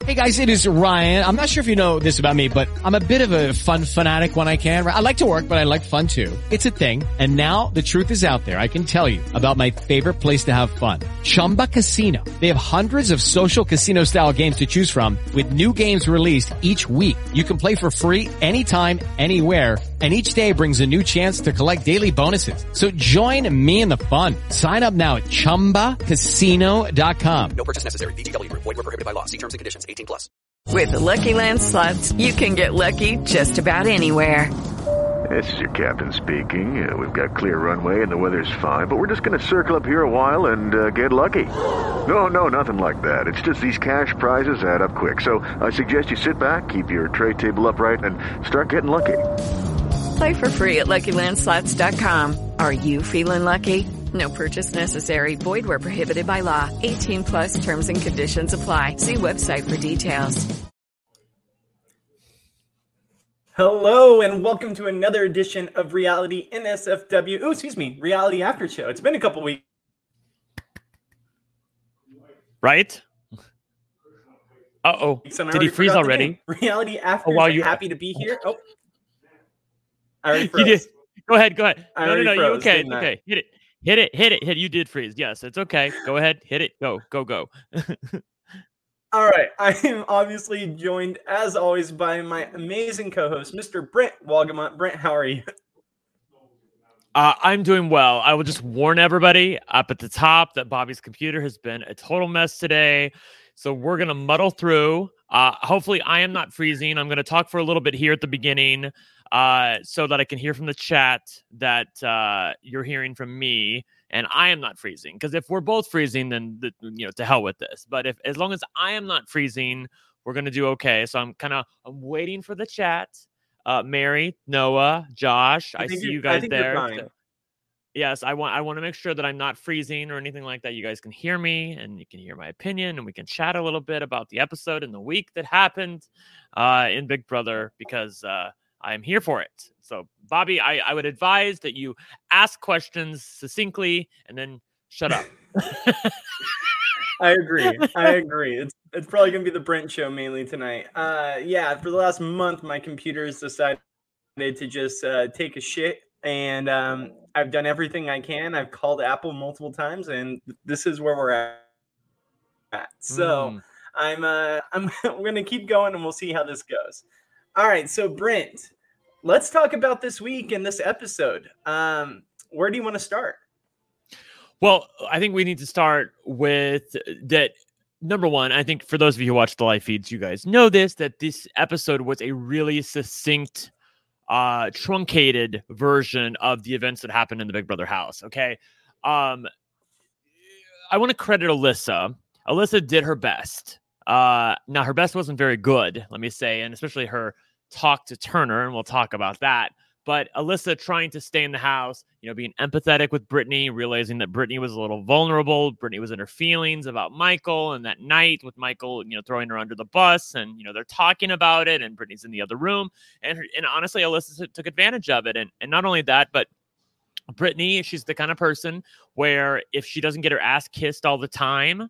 Hey guys, it is Ryan. I'm not sure if you know this about me, but I'm a bit of a fun fanatic when I can. I like to work, but I like fun too. It's a thing. And now the truth is out there. I can tell you about my favorite place to have fun. Chumba Casino. They have hundreds of social casino style games to choose from with new games released each week. You can play for free anytime, anywhere. And each day brings a new chance to collect daily bonuses. So join me in the fun. Sign up now at ChumbaCasino.com. No purchase necessary. VGW Group. Void where prohibited by law. See terms and conditions. 18+. With the Lucky Land Slots, you can get lucky just about anywhere. This is your captain speaking. We've got clear runway and the weather's fine, but we're just going to circle up here a while and get lucky. No, nothing like that. It's just these cash prizes add up quick. So I suggest you sit back, keep your tray table upright, and start getting lucky. Play for free at LuckyLandSlots.com. Are you feeling lucky? No purchase necessary. Void where prohibited by law. 18+ terms and conditions apply. See website for details. Hello and welcome to another edition of Reality NSFW. Oh, excuse me, Reality After Show. It's been a couple weeks. Right? Uh-oh. Did he freeze already? Reality After Show. You're happy to be here. Oh. I already froze. You did. Go ahead. No, froze, you okay. Okay. Hit it. You did freeze. Yes, it's okay. Go ahead. Hit it. Go. All right. I am obviously joined, as always, by my amazing co-host, Mr. Brent Walgamont. Brent, how are you? I'm doing well. I will just warn everybody up at the top that Bobby's computer has been a total mess today. So we're going to muddle through. Hopefully I am not freezing. I'm going to talk for a little bit here at the beginning so that I can hear from the chat that you're hearing from me and I am not freezing. Because if we're both freezing, then to hell with this. But as long as I am not freezing, we're going to do okay. So I'm waiting for the chat. Mary, Noah, Josh, I see you guys there. So, yes, I want to make sure that I'm not freezing or anything like that. You guys can hear me and you can hear my opinion and we can chat a little bit about the episode and the week that happened in Big Brother because I'm here for it. So, Bobby, I would advise that you ask questions succinctly and then shut up. I agree. It's probably going to be the Brent show mainly tonight. For the last month, my computer has decided to just take a shit. And I've done everything I can. I've called Apple multiple times, and this is where we're at. So I'm going to keep going, and we'll see how this goes. All right, so Brent, let's talk about this week and this episode. Where do you want to start? Well, I think we need to start with that. Number one, I think for those of you who watch the live feeds, you guys know that this episode was a really succinct, truncated version of the events that happened in the Big Brother house. Okay. I want to credit Alyssa. Alyssa did her best. Now her best wasn't very good, let me say, and especially her talk to Turner, and we'll talk about that. But Alyssa trying to stay in the house, being empathetic with Brittany, realizing that Brittany was a little vulnerable. Brittany was in her feelings about Michael, and that night with Michael, throwing her under the bus, and they're talking about it, and Brittany's in the other room, and honestly, Alyssa took advantage of it, and not only that, but Brittany, she's the kind of person where if she doesn't get her ass kissed all the time,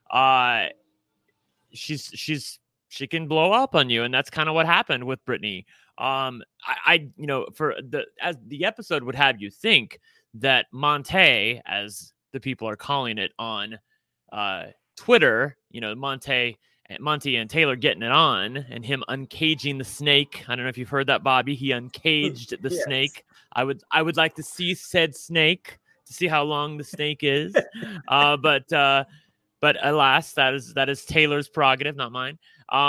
she can blow up on you, and that's kind of what happened with Brittany. As the episode would have you think that Monte, as the people are calling it on Twitter, Monty and Taylor getting it on and him uncaging the snake. I don't know if you've heard that, Bobby. He uncaged the snake. I would like to see said snake to see how long the snake is. But alas, that is Taylor's prerogative, not mine.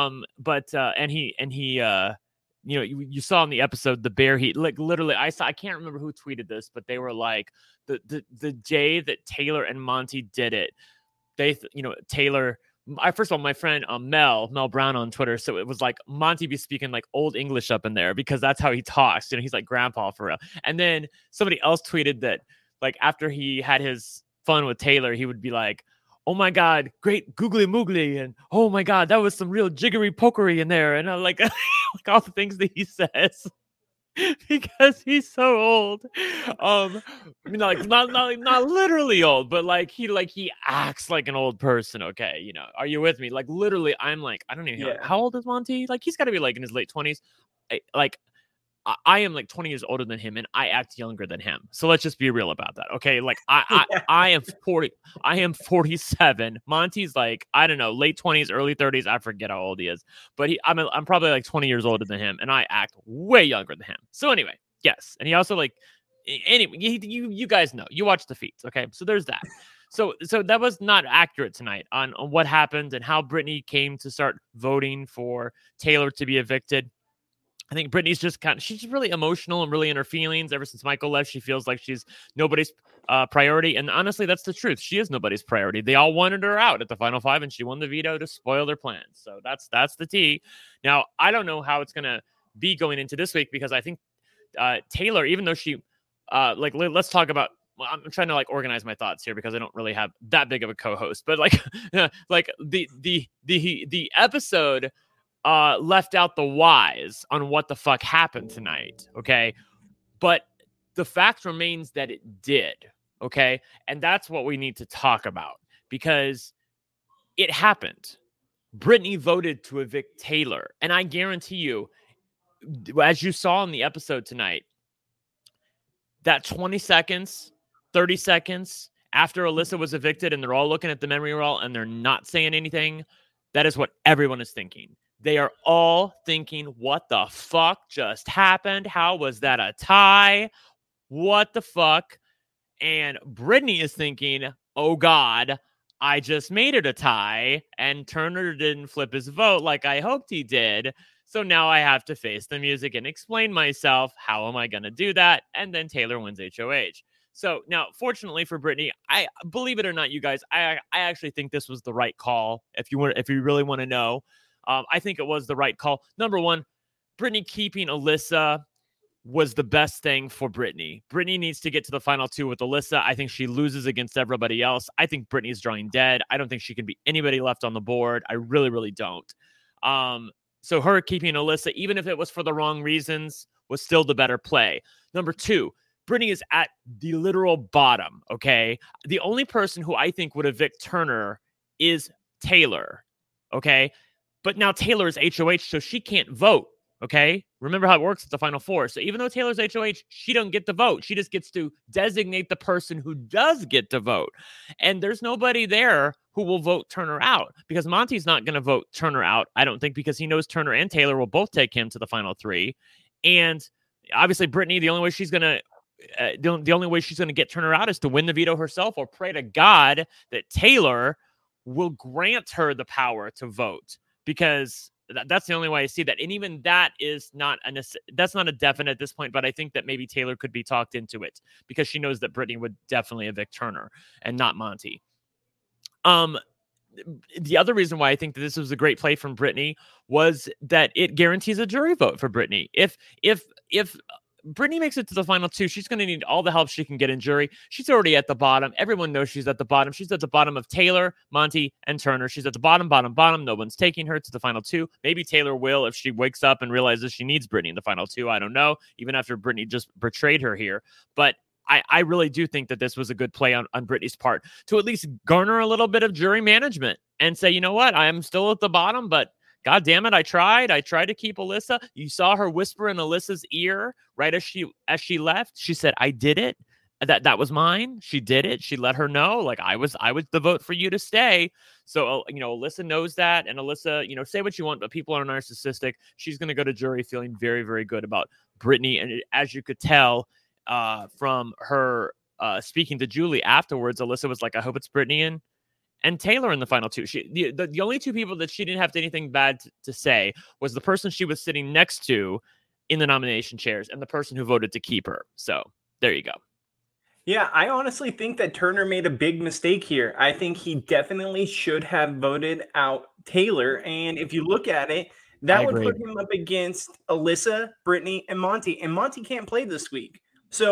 You saw in the episode the bear heat, like literally I can't remember who tweeted this, but they were like the day that Taylor and Monty did it, Taylor, first of all, my friend Mel Brown on Twitter, so it was like Monty be speaking like old English up in there because that's how he talks, he's like grandpa for real. And then somebody else tweeted that like after he had his fun with Taylor, he would be like, oh my God, great googly moogly. And oh my God, that was some real jiggery pokery in there. And I'm like, all the things that he says. because he's so old. I mean, like not literally old, but like he acts like an old person. Okay, are you with me? Like literally, I'm like, I don't even know how old is Monty. Like he's got to be like in his late 20s. I am like 20 years older than him, and I act younger than him. So let's just be real about that, okay? Like I am 40. I am 47. Monty's like, I don't know, late 20s, early 30s. I forget how old he is, but I'm probably like 20 years older than him, and I act way younger than him. So anyway, yes, and he also like anyway. You guys know, you watch the feeds, okay? So there's that. So that was not accurate tonight on what happened and how Brittany came to start voting for Taylor to be evicted. I think Brittany's she's really emotional and really in her feelings. Ever since Michael left, she feels like she's nobody's priority. And honestly, that's the truth. She is nobody's priority. They all wanted her out at the final 5, and she won the veto to spoil their plans. So that's the tea. Now, I don't know how it's going to be going into this week, because I think Taylor, even though she let's talk about, I'm trying to like organize my thoughts here because I don't really have that big of a co-host, but like the episode left out the whys on what the fuck happened tonight, okay? But the fact remains that it did, okay? And that's what we need to talk about, because it happened. Brittany voted to evict Taylor, and I guarantee you, as you saw in the episode tonight, that 20 seconds, 30 seconds after Alyssa was evicted and they're all looking at the memory roll and they're not saying anything, that is what everyone is thinking. They are all thinking, what the fuck just happened? How was that a tie? What the fuck? And Brittany is thinking, oh God, I just made it a tie, and Turner didn't flip his vote like I hoped he did. So now I have to face the music and explain myself. How am I going to do that? And then Taylor wins HOH. So now, fortunately for Brittany, I believe it or not, you guys, I actually think this was the right call. If you really want to know, I think it was the right call. Number one, Brittany keeping Alyssa was the best thing for Brittany. Brittany needs to get to the final 2 with Alyssa. I think she loses against everybody else. I think Brittany's drawing dead. I don't think she can be anybody left on the board. I really, really don't. So her keeping Alyssa, even if it was for the wrong reasons, was still the better play. Number 2, Brittany is at the literal bottom, okay? The only person who I think would evict Turner is Taylor, okay? But now Taylor is HOH, so she can't vote, okay? Remember how it works at the final 4. So even though Taylor's HOH, she don't get to vote. She just gets to designate the person who does get to vote. And there's nobody there who will vote Turner out, because Monty's not going to vote Turner out, I don't think, because he knows Turner and Taylor will both take him to the final 3. And obviously Brittany, the only way she's going to get Turner out is to win the veto herself, or pray to God that Taylor will grant her the power to vote, because that's the only way I see that. And even that is that's not a definite at this point, but I think that maybe Taylor could be talked into it, because she knows that Brittany would definitely evict Turner and not Monty. The other reason why I think that this was a great play from Brittany was that it guarantees a jury vote for Brittany. If Brittany makes it to the final 2, she's going to need all the help she can get in jury. She's already at the bottom. Everyone knows she's at the bottom. She's at the bottom of Taylor, Monty, and Turner. She's at the bottom. No one's taking her to the final 2. Maybe Taylor will if she wakes up and realizes she needs Brittany in the final 2. I don't know, even after Brittany just betrayed her here. But I really do think that this was a good play on Brittany's part to at least garner a little bit of jury management and say, you know what, I am still at the bottom, but God damn it, I tried to keep Alyssa. You saw her whisper in Alyssa's ear right as she left. She said, I did it. That was mine. She did it. She let her know, like, I was the vote for you to stay. So, Alyssa knows that. And Alyssa, say what you want, but people are narcissistic. She's going to go to jury feeling very, very good about Brittany. And as you could tell from her speaking to Julie afterwards, Alyssa was like, I hope it's Brittany and Taylor in the final 2. The only 2 people that she didn't have anything bad to say was the person she was sitting next to in the nomination chairs and the person who voted to keep her. So there you go. Yeah, I honestly think that Turner made a big mistake here. I think he definitely should have voted out Taylor. And if you look at it, that would put him up against Alyssa, Brittany, and Monty. And Monty can't play this week. So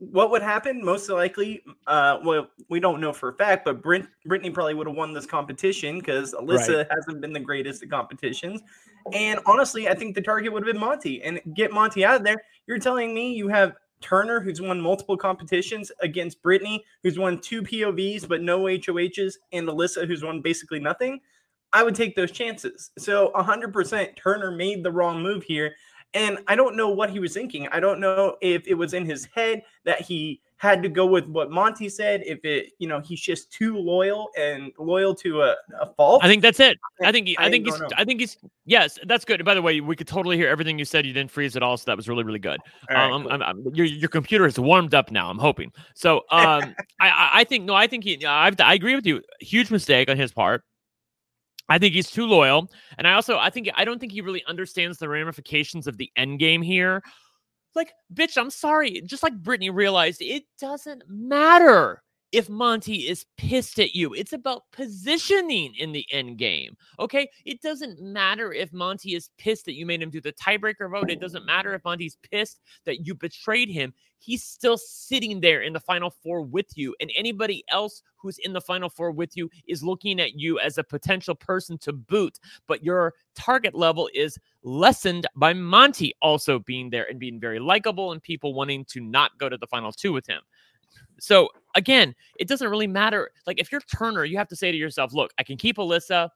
what would happen? Most likely, well, we don't know for a fact, but Brittany probably would have won this competition because Alyssa hasn't been the greatest at competitions. And honestly, I think the target would have been Monty. And get Monty out of there. You're telling me you have Turner, who's won multiple competitions, against Brittany, who's won 2 POVs but no HOHs, and Alyssa, who's won basically nothing. I would take those chances. So 100% Turner made the wrong move here. And I don't know what he was thinking. I don't know if it was in his head that he had to go with what Monty said, if it, he's just too loyal to a fault. I think that's it. I think he's yes, that's good. By the way, we could totally hear everything you said. You didn't freeze at all, so that was really, really good. Right, cool. Your computer is warmed up now. I'm hoping. So I think I agree with you. Huge mistake on his part. I think he's too loyal. And I don't think he really understands the ramifications of the end game here. Like, bitch, I'm sorry. Just like Brittany realized, it doesn't matter if Monty is pissed at you. It's about positioning in the end game. Okay? It doesn't matter if Monty is pissed that you made him do the tiebreaker vote. It doesn't matter if Monty's pissed that you betrayed him. He's still sitting there in the Final Four with you. And anybody else who's in the Final Four with you is looking at you as a potential person to boot. But your target level is lessened by Monty also being there and being very likable and people wanting to not go to the Final Two with him. So again, it doesn't really matter. Like, if you're Turner, you have to say to yourself, look, I can keep Alyssa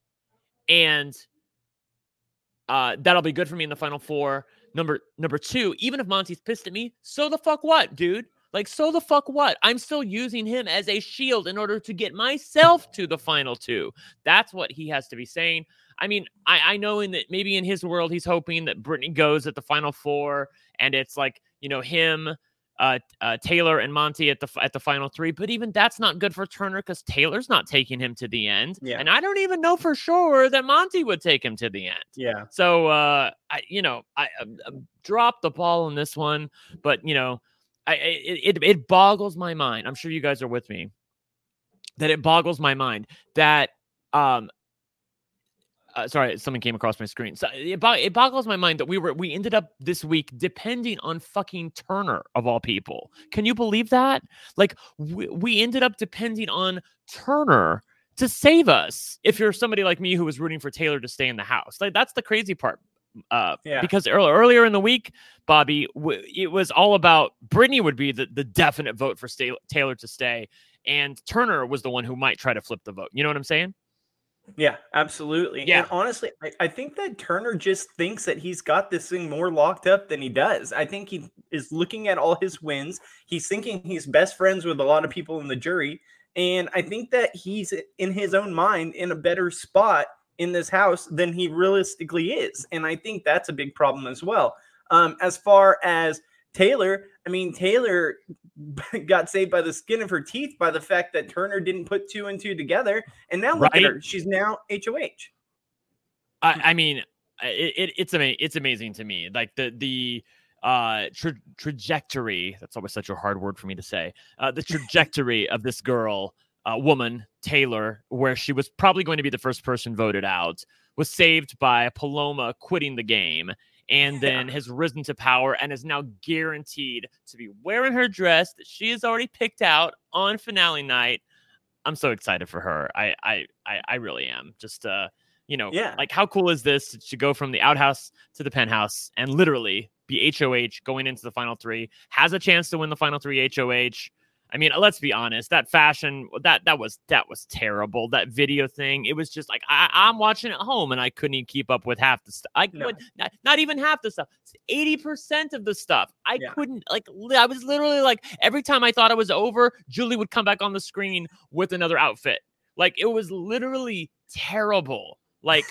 and that'll be good for me in the Final Four. Number 2, even if Monty's pissed at me, so the fuck what, dude? Like, so the fuck what? I'm still using him as a shield in order to get myself to the Final Two. That's what he has to be saying. I mean, I know maybe in his world, he's hoping that Brittany goes at the Final Four and it's like, him, Taylor and Monty at the Final Three, but even that's not good for Turner because Taylor's not taking him to the end, and I don't even know for sure that Monty would take him to the end. Yeah. So I dropped the ball on this one, but it boggles my mind. I'm sure you guys are with me that it boggles my mind that sorry, something came across my screen. So it boggles my mind that we ended up this week depending on fucking Turner of all people. Can you believe that? Like, we ended up depending on Turner to save us. If you're somebody like me who was rooting for Taylor to stay in the house, like, that's the crazy part. Because earlier in the week, Bobby, it was all about Brittany would be the definite vote for Taylor to stay, and Turner was the one who might try to flip the vote. You know what I'm saying? Yeah, absolutely. Yeah. And honestly, I think that Turner just thinks that he's got this thing more locked up than he does. I think he is looking at all his wins. He's thinking he's best friends with a lot of people in the jury. And I think that he's in his own mind in a better spot in this house than he realistically is. And I think that's a big problem as well. As far as Taylor, I mean, Taylor got saved by the skin of her teeth by the fact that Turner didn't put 2 and 2 together. And now look at her. She's now HOH. I mean, it's amazing to me. Like the trajectory, that's always such a hard word for me to say. The trajectory of this girl, woman, Taylor, where she was probably going to be the first person voted out, was saved by Paloma quitting the game. And then has risen to power and is now guaranteed to be wearing her dress that she has already picked out on finale night. I'm so excited for her. I really am. Just like, how cool is this to go from the outhouse to the penthouse and literally be HOH going into the Final Three, has a chance to win the Final Three HOH. I mean, let's be honest, that fashion, that was terrible. That video thing, it was just like, I'm watching at home and I couldn't even keep up with half the stuff. Not even half the stuff. 80% of the stuff. I couldn't, like, I was literally like, every time I thought it was over, Julie would come back on the screen with another outfit. Like, it was literally terrible. Like,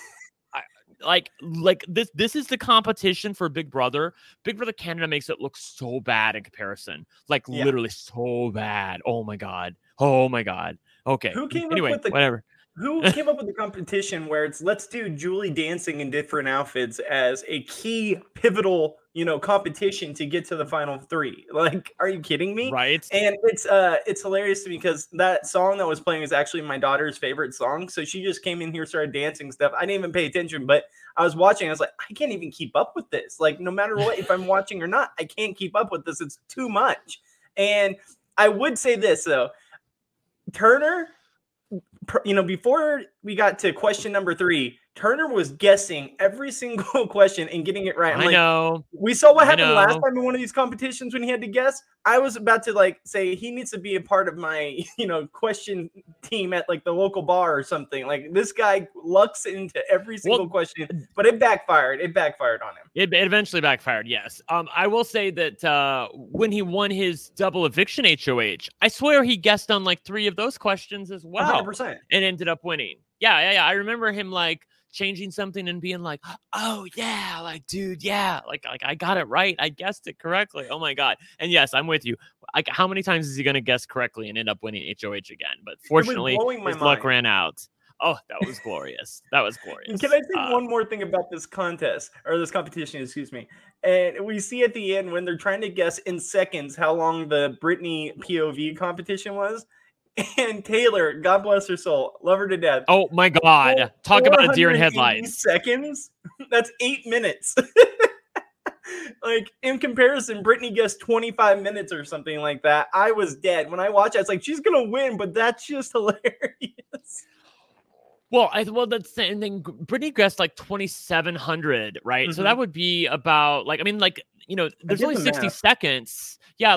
this is the competition for Big Brother. Big Brother Canada makes it look so bad in comparison. Like, literally so bad. Oh my god. Okay. Who came up with whatever. Who came up with the competition where it's let's do Julie dancing in different outfits as a key pivotal, competition to get to the Final Three? Like, are you kidding me? Right. And it's hilarious to me because that song that was playing is actually my daughter's favorite song. So she just came in here, started dancing stuff. I didn't even pay attention, but I was watching. I was like, I can't even keep up with this. Like, no matter what, if I'm watching or not, I can't keep up with this. It's too much. And I would say this, though. Turner, before we got to question number 3, Turner was guessing every single question and getting it right. I know. We saw what happened last time in one of these competitions when he had to guess. I was about to say he needs to be a part of my, question team at the local bar or something. This guy lucks into every single question, but it backfired. It backfired on him. It eventually backfired. Yes. I will say that when he won his double eviction HOH, I swear he guessed on 3 of those questions as well. 100%. And ended up winning. Yeah. I remember him changing something and being like, oh yeah, dude, yeah, I got it right. I guessed it correctly. Oh my God. And yes, I'm with you. How many times is he going to guess correctly and end up winning HOH again? But fortunately, his luck ran out. Oh, that was glorious. That was glorious. Can I say one more thing about this contest or this competition, excuse me? And we see at the end when they're trying to guess in seconds how long the Britney POV competition was. And Taylor, God bless her soul, love her to death. Oh my God. Talk about a deer in headlights. Seconds? That's 8 minutes. In comparison, Britney guessed 25 minutes or something like that. I was dead. When I watched it, I was she's going to win, but that's just hilarious. Well, that's the thing. Britney guessed 2,700, right? Mm-hmm. So that would be about there's only 60 seconds. Yeah,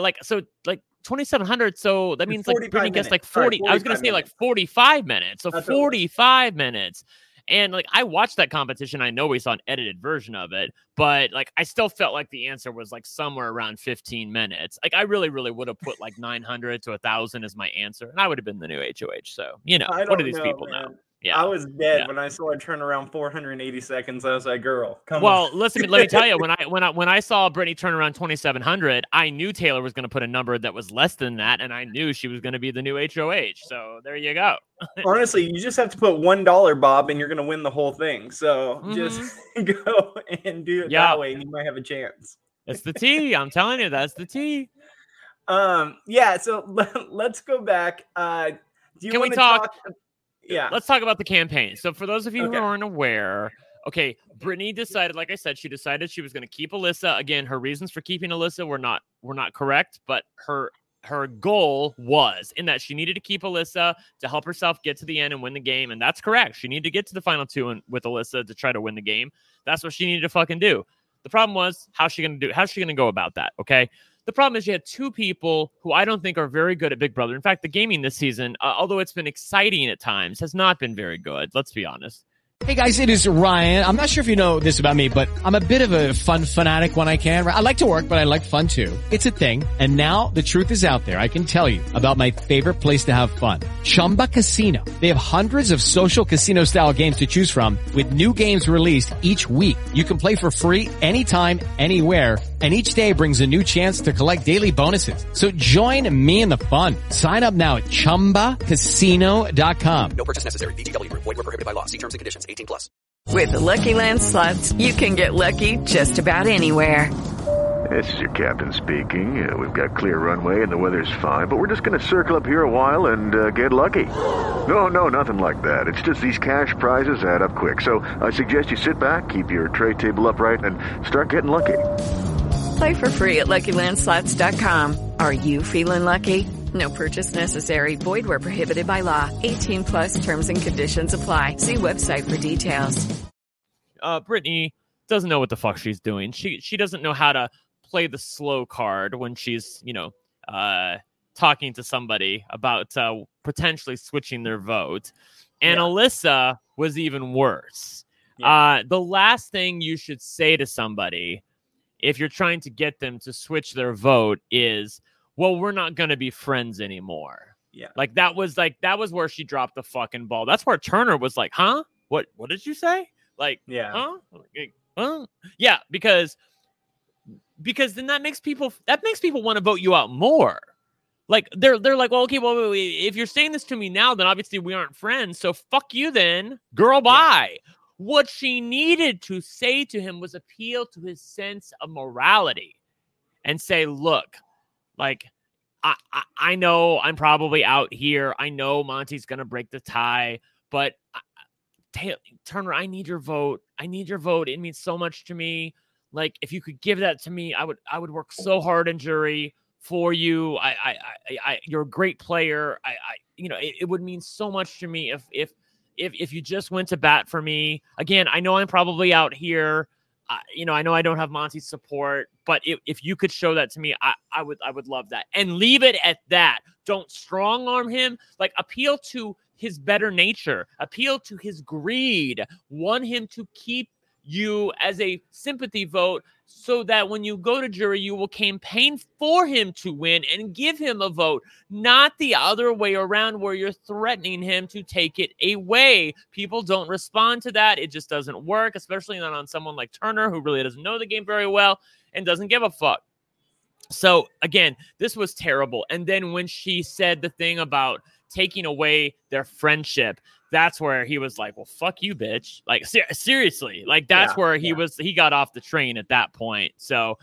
2,700. So that means Britney guessed 40. I was going to say 45 minutes. So that's 45 minutes. And I watched that competition. I know we saw an edited version of it, but I still felt the answer was somewhere around 15 minutes. I really, really would have put 900 to 1,000 as my answer, and I would have been the new HOH. So what do these people know? Yeah, I was dead when I saw her turn around 480 seconds. I was like, "Girl, come on." Well, listen, let me tell you, when I saw Britney turn around 2,700, I knew Taylor was going to put a number that was less than that, and I knew she was going to be the new HOH. So there you go. Honestly, you just have to put $1, Bob, and you're going to win the whole thing. So just go and do it that way, and you might have a chance. It's the tea. I'm telling you, that's the tea. Yeah. So let's go back. Do you Can want we to talk? Yeah. Let's talk about the campaign. So for those of you who aren't aware, Britney decided, like I said, she decided she was going to keep Alyssa. Again, her reasons for keeping Alyssa were not correct, but her goal was in that she needed to keep Alyssa to help herself get to the end and win the game. And that's correct. She needed to get to the final 2 with Alyssa to try to win the game. That's what she needed to fucking do. The problem was, how's she going to go about that? Okay. The problem is you had 2 people who I don't think are very good at Big Brother. In fact, the gaming this season, although it's been exciting at times, has not been very good. Let's be honest. Hey guys, it is Ryan. I'm not sure if you know this about me, but I'm a bit of a fun fanatic when I can. I like to work, but I like fun too. It's a thing. And now the truth is out there. I can tell you about my favorite place to have fun. Chumba Casino. They have hundreds of social casino style games to choose from with new games released each week. You can play for free anytime, anywhere. And each day brings a new chance to collect daily bonuses. So join me in the fun. Sign up now at ChumbaCasino.com. No purchase necessary. VGW Group. Void where prohibited by law. See terms and conditions. 18+. With the Lucky Land Slots, you can get lucky just about anywhere. This is your captain speaking. We've got clear runway and the weather's fine, but we're just going to circle up here a while and get lucky. No, nothing like that. It's just these cash prizes add up quick. So I suggest you sit back, keep your tray table upright, and start getting lucky. Play for free at LuckyLandSlots.com. Are you feeling lucky? No purchase necessary. Void where prohibited by law. 18+ terms and conditions apply. See website for details. Britney doesn't know what the fuck she's doing. She doesn't know how to play the slow card when she's, talking to somebody about potentially switching their vote. And Alyssa was even worse. Yeah. The last thing you should say to somebody if you're trying to get them to switch their vote is, well, we're not going to be friends anymore. Yeah. That was where she dropped the fucking ball. That's where Turner was like, huh? What did you say? Huh? Yeah, because then that makes people want to vote you out more. They're like, well, okay, well, if you're saying this to me now, then obviously we aren't friends. So fuck you then, girl, bye. Yeah. What she needed to say to him was appeal to his sense of morality and say, look, I know I'm probably out here. I know Monty's going to break the tie, but Turner, I need your vote. I need your vote. It means so much to me. If you could give that to me, I would work so hard in jury for you. You're a great player. It would mean so much to me if you just went to bat for me. Again, I know I'm probably out here. I know I don't have Monty's support, but if you could show that to me, I would love that. And leave it at that. Don't strong arm him. Like, appeal to his better nature, appeal to his greed, want him to keep you as a sympathy vote so that when you go to jury, you will campaign for him to win and give him a vote, not the other way around where you're threatening him to take it away. People don't respond to that. It just doesn't work, especially not on someone like Turner, who really doesn't know the game very well and doesn't give a fuck. So again, this was terrible. And then when she said the thing about taking away their friendship, that's where he was like, well, fuck you, bitch. Like, seriously, like, that's where he got off the train at that point. So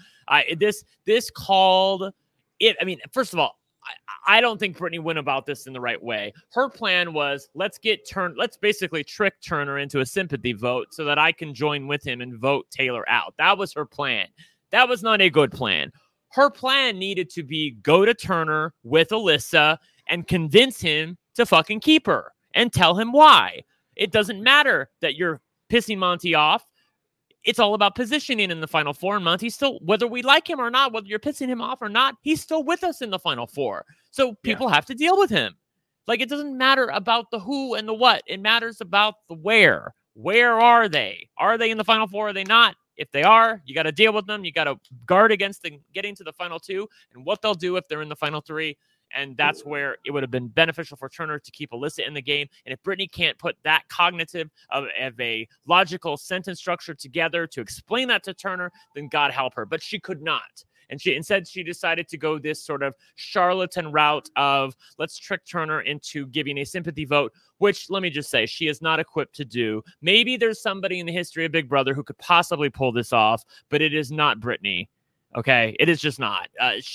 this called it. I mean, first of all, I don't think Brittany went about this in the right way. Her plan was, let's basically trick Turner into a sympathy vote so that I can join with him and vote Taylor out. That was her plan. That was not a good plan. Her plan needed to be go to Turner with Alyssa and convince him to fucking keep her and tell him why. It doesn't matter that you're pissing Monty off. It's all about positioning in the Final Four. And Monty's still, whether we like him or not, whether you're pissing him off or not, he's still with us in the Final Four. So people have to deal with him. Like, it doesn't matter about the who and the what. It matters about the where. Where are they? Are they in the Final Four? Are they not? If they are, you got to deal with them. You got to guard against them getting to the final two and what they'll do if they're in the final three. And that's where it would have been beneficial for Turner to keep Alyssa in the game. And if Brittany can't put that cognitive of a logical sentence structure together to explain that to Turner, then God help her. But she could not. And instead she decided to go this sort of charlatan route of, let's trick Turner into giving a sympathy vote, which, let me just say, she is not equipped to do. Maybe there's somebody in the history of Big Brother who could possibly pull this off, but it is not Brittany. Okay, it is just not.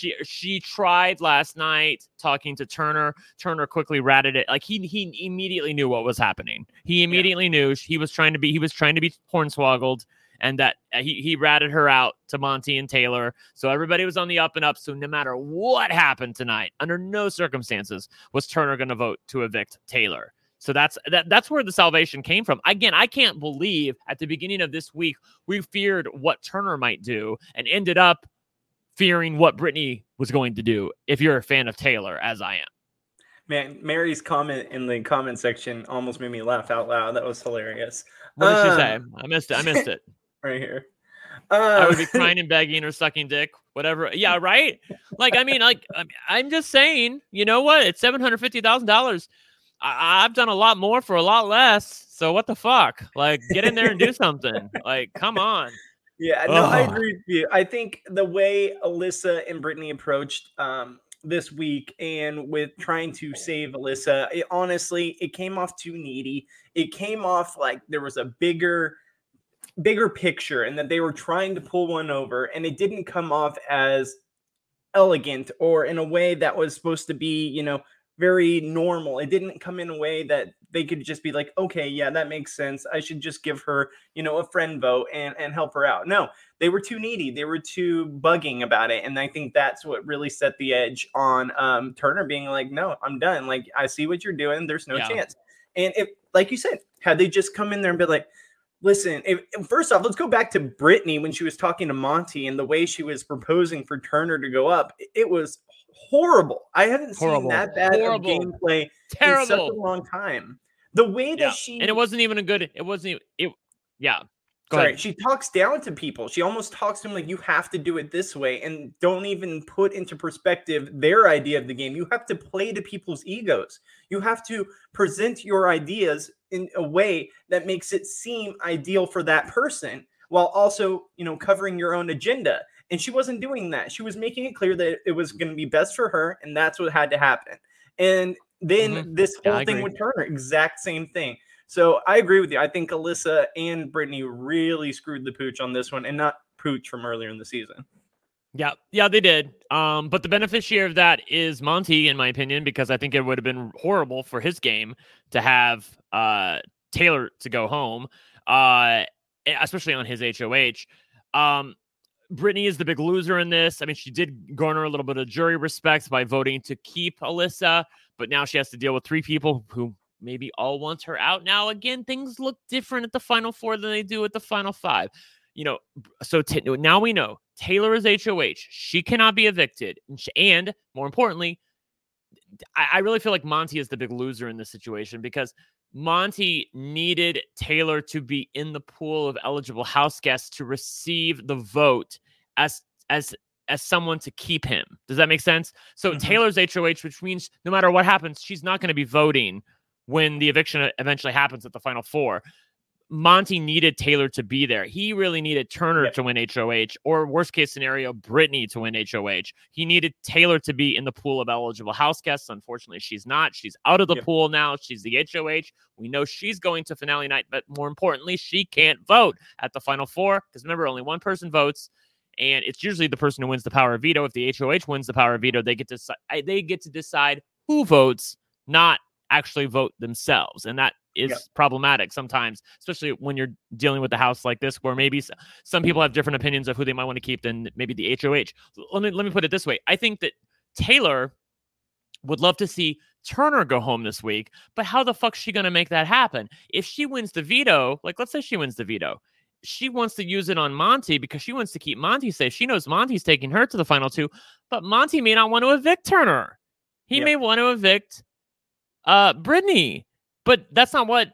She tried last night talking to Turner. Turner quickly ratted it. Like, he immediately knew what was happening. He immediately knew he was trying to be hornswoggled, and that he ratted her out to Monty and Taylor. So everybody was on the up and up. So no matter what happened tonight, under no circumstances was Turner going to vote to evict Taylor. So that's where the salvation came from. Again, I can't believe at the beginning of this week, we feared what Turner might do and ended up fearing what Brittany was going to do, if you're a fan of Taylor, as I am. Man, Mary's comment in the comment section almost made me laugh out loud. That was hilarious. What did she say? I missed it. Right here. I would be crying and begging or sucking dick, whatever. Yeah, right? I'm just saying, you know what? It's $750,000. I've done a lot more for a lot less. So what the fuck? Like, get in there and do something. Like, come on. Yeah, no, I agree with you. I think the way Alyssa and Brittany approached this week and with trying to save Alyssa, it came off too needy. It came off like there was a bigger picture and that they were trying to pull one over, and it didn't come off as elegant or in a way that was supposed to be, very normal. It didn't come in a way that they could just be like, okay, yeah, that makes sense. I should just give her, a friend vote and help her out. No, they were too needy. They were too bugging about it. And I think that's what really set the edge on Turner being like, no, I'm done. Like, I see what you're doing. There's no chance. And if, like you said, had they just come in there and be like, listen, first off, let's go back to Brittany when she was talking to Monty and the way she was proposing for Turner to go up. It was horrible. I haven't seen that bad of gameplay in such a long time. The way that and it wasn't even she talks down to people. She almost talks to them like, you have to do it this way, and don't even put into perspective their idea of the game. You have to play to people's egos. You have to present your ideas in a way that makes it seem ideal for that person while also, covering your own agenda. And she wasn't doing that. She was making it clear that it was going to be best for her, and that's what had to happen. And then this whole thing with Turner, exact same thing. So I agree with you. I think Alyssa and Brittany really screwed the pooch on this one, and not pooch from earlier in the season. Yeah, they did. But the beneficiary of that is Monty, in my opinion, because I think it would have been horrible for his game to have Taylor to go home, especially on his HOH. Brittany is the big loser in this. I mean, she did garner a little bit of jury respect by voting to keep Alyssa, but now she has to deal with 3 people who maybe all want her out. Now, again, things look different at the Final 4 than they do at the Final 5. So now we know Taylor is HOH. She cannot be evicted. And more importantly, I really feel like Monty is the big loser in this situation because Monty needed Taylor to be in the pool of eligible house guests to receive the vote as someone to keep him. Does that make sense? So Taylor's HOH, which means no matter what happens, she's not going to be voting when the eviction eventually happens at the Final 4. Monty needed Taylor to be there. He really needed Turner to win HOH, or worst case scenario, Brittany to win HOH. He needed Taylor to be in the pool of eligible house guests. Unfortunately, she's not. She's out of the pool now. She's the HOH. We know she's going to finale night, but more importantly, she can't vote at the Final 4 because remember, only one person votes, and it's usually the person who wins the power of veto. If the HOH wins the power of veto, they get to decide who votes, not actually vote themselves, and that is problematic sometimes, especially when you're dealing with the house like this, where maybe some people have different opinions of who they might want to keep than maybe the HOH. Let me put it this way. I think that Taylor would love to see Turner go home this week, but how the fuck is she going to make that happen? If she wins the veto, like let's say she wins the veto, she wants to use it on Monty because she wants to keep Monty safe. She knows Monty's taking her to the Final 2, but Monty may not want to evict Turner. He may want to evict Brittany. But that's not what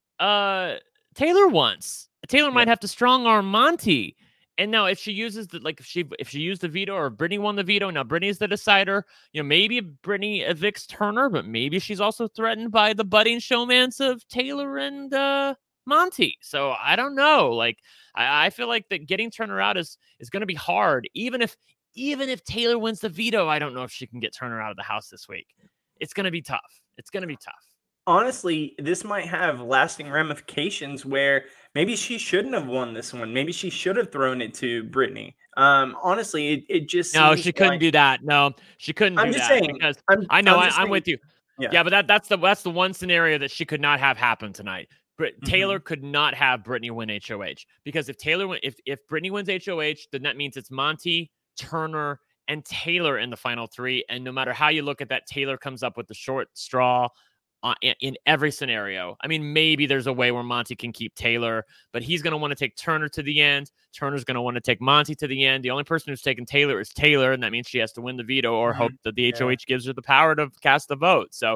Taylor wants. Taylor might have to strong arm Monty. And now if she uses if she used the veto or Brittany won the veto, now Brittany's the decider. Maybe Brittany evicts Turner, but maybe she's also threatened by the budding showmance of Taylor and Monty. So I don't know. I feel like that getting Turner out is going to be hard. Even if Taylor wins the veto, I don't know if she can get Turner out of the house this week. It's going to be tough. Honestly, this might have lasting ramifications where maybe she shouldn't have won this one. Maybe she should have thrown it to Brittany. Honestly, it just no, she couldn't do that. No, she couldn't do that. I'm just saying because I'm with you. Yeah, but that's the one scenario that she could not have happen tonight. Taylor could not have Brittany win HOH because if Brittany wins HOH, then that means it's Monty, Turner, and Taylor in the Final 3. And no matter how you look at that, Taylor comes up with the short straw in every scenario. I mean, maybe there's a way where Monty can keep Taylor, but he's going to want to take Turner to the end. Turner's going to want to take Monty to the end. The only person who's taken Taylor is Taylor, and that means she has to win the veto or hope that the HOH gives her the power to cast the vote. So,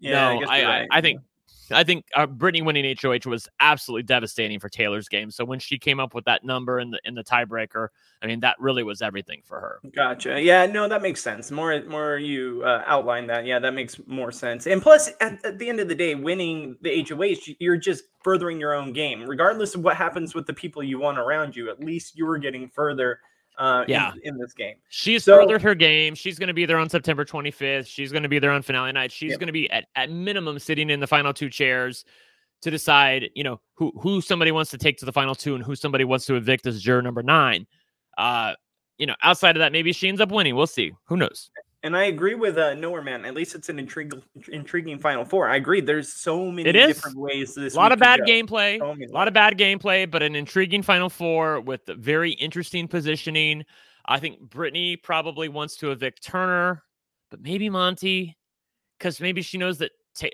I think Brittany winning HOH was absolutely devastating for Taylor's game. So when she came up with that number in the tiebreaker, I mean, that really was everything for her. Gotcha. Yeah, no, that makes sense. More you outline that. Yeah, that makes more sense. And plus, at the end of the day, winning the HOH, you're just furthering your own game. Regardless of what happens with the people you want around you, at least you're getting further in this game. She's furthered her game. She's going to be there on September 25th. She's going to be there on finale night. She's going to be at minimum sitting in the final 2 chairs to decide, who somebody wants to take to the Final 2 and who somebody wants to evict as juror number 9. Outside of that, maybe she ends up winning. We'll see. Who knows? And I agree with Nowhere Man. At least it's an intriguing Final 4. I agree. There's so many different ways this. A lot of bad gameplay. A lot of bad gameplay, but an intriguing Final 4 with very interesting positioning. I think Brittany probably wants to evict Turner, but maybe Monty, because maybe she knows that.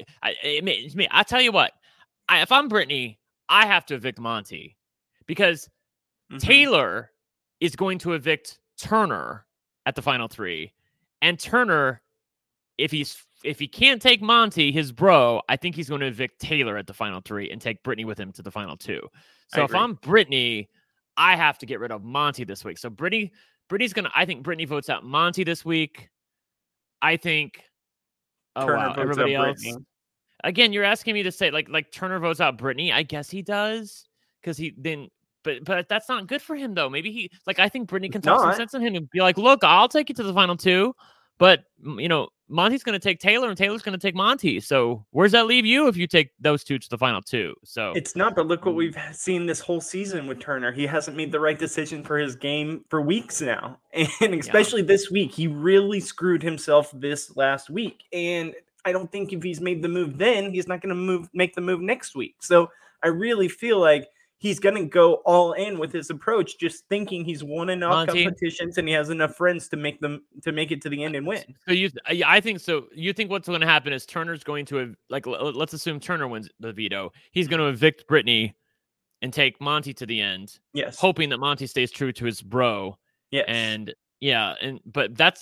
I tell you what, if I'm Brittany, I have to evict Monty because Taylor is going to evict Turner at the Final 3. And Turner, if he can't take Monty, his bro, I think he's going to evict Taylor at the Final 3 and take Brittany with him to the Final 2. So if I'm Brittany, I have to get rid of Monty this week. So I think Brittany votes out Monty this week. I think everybody else. Brittany. Again, you're asking me to say like Turner votes out Brittany. I guess he does because but that's not good for him though. Maybe I think Brittany can talk some sense in him and be like, look, I'll take you to the Final 2, but Monty's going to take Taylor and Taylor's going to take Monty. So where's that leave you if you take those 2 to the Final 2? So it's not, but look what we've seen this whole season with Turner. He hasn't made the right decision for his game for weeks now. And especially this week, he really screwed himself this last week. And I don't think if he's made the move then, he's not going to make the move next week. So I really feel like he's going to go all in with his approach, just thinking he's won enough competitions and he has enough friends to make it to the end and win. So I think so. You think what's going to happen is Turner's going to let's assume Turner wins the veto. He's going to evict Brittany and take Monty to the end. Yes. Hoping that Monty stays true to his bro. Yes. And yeah, that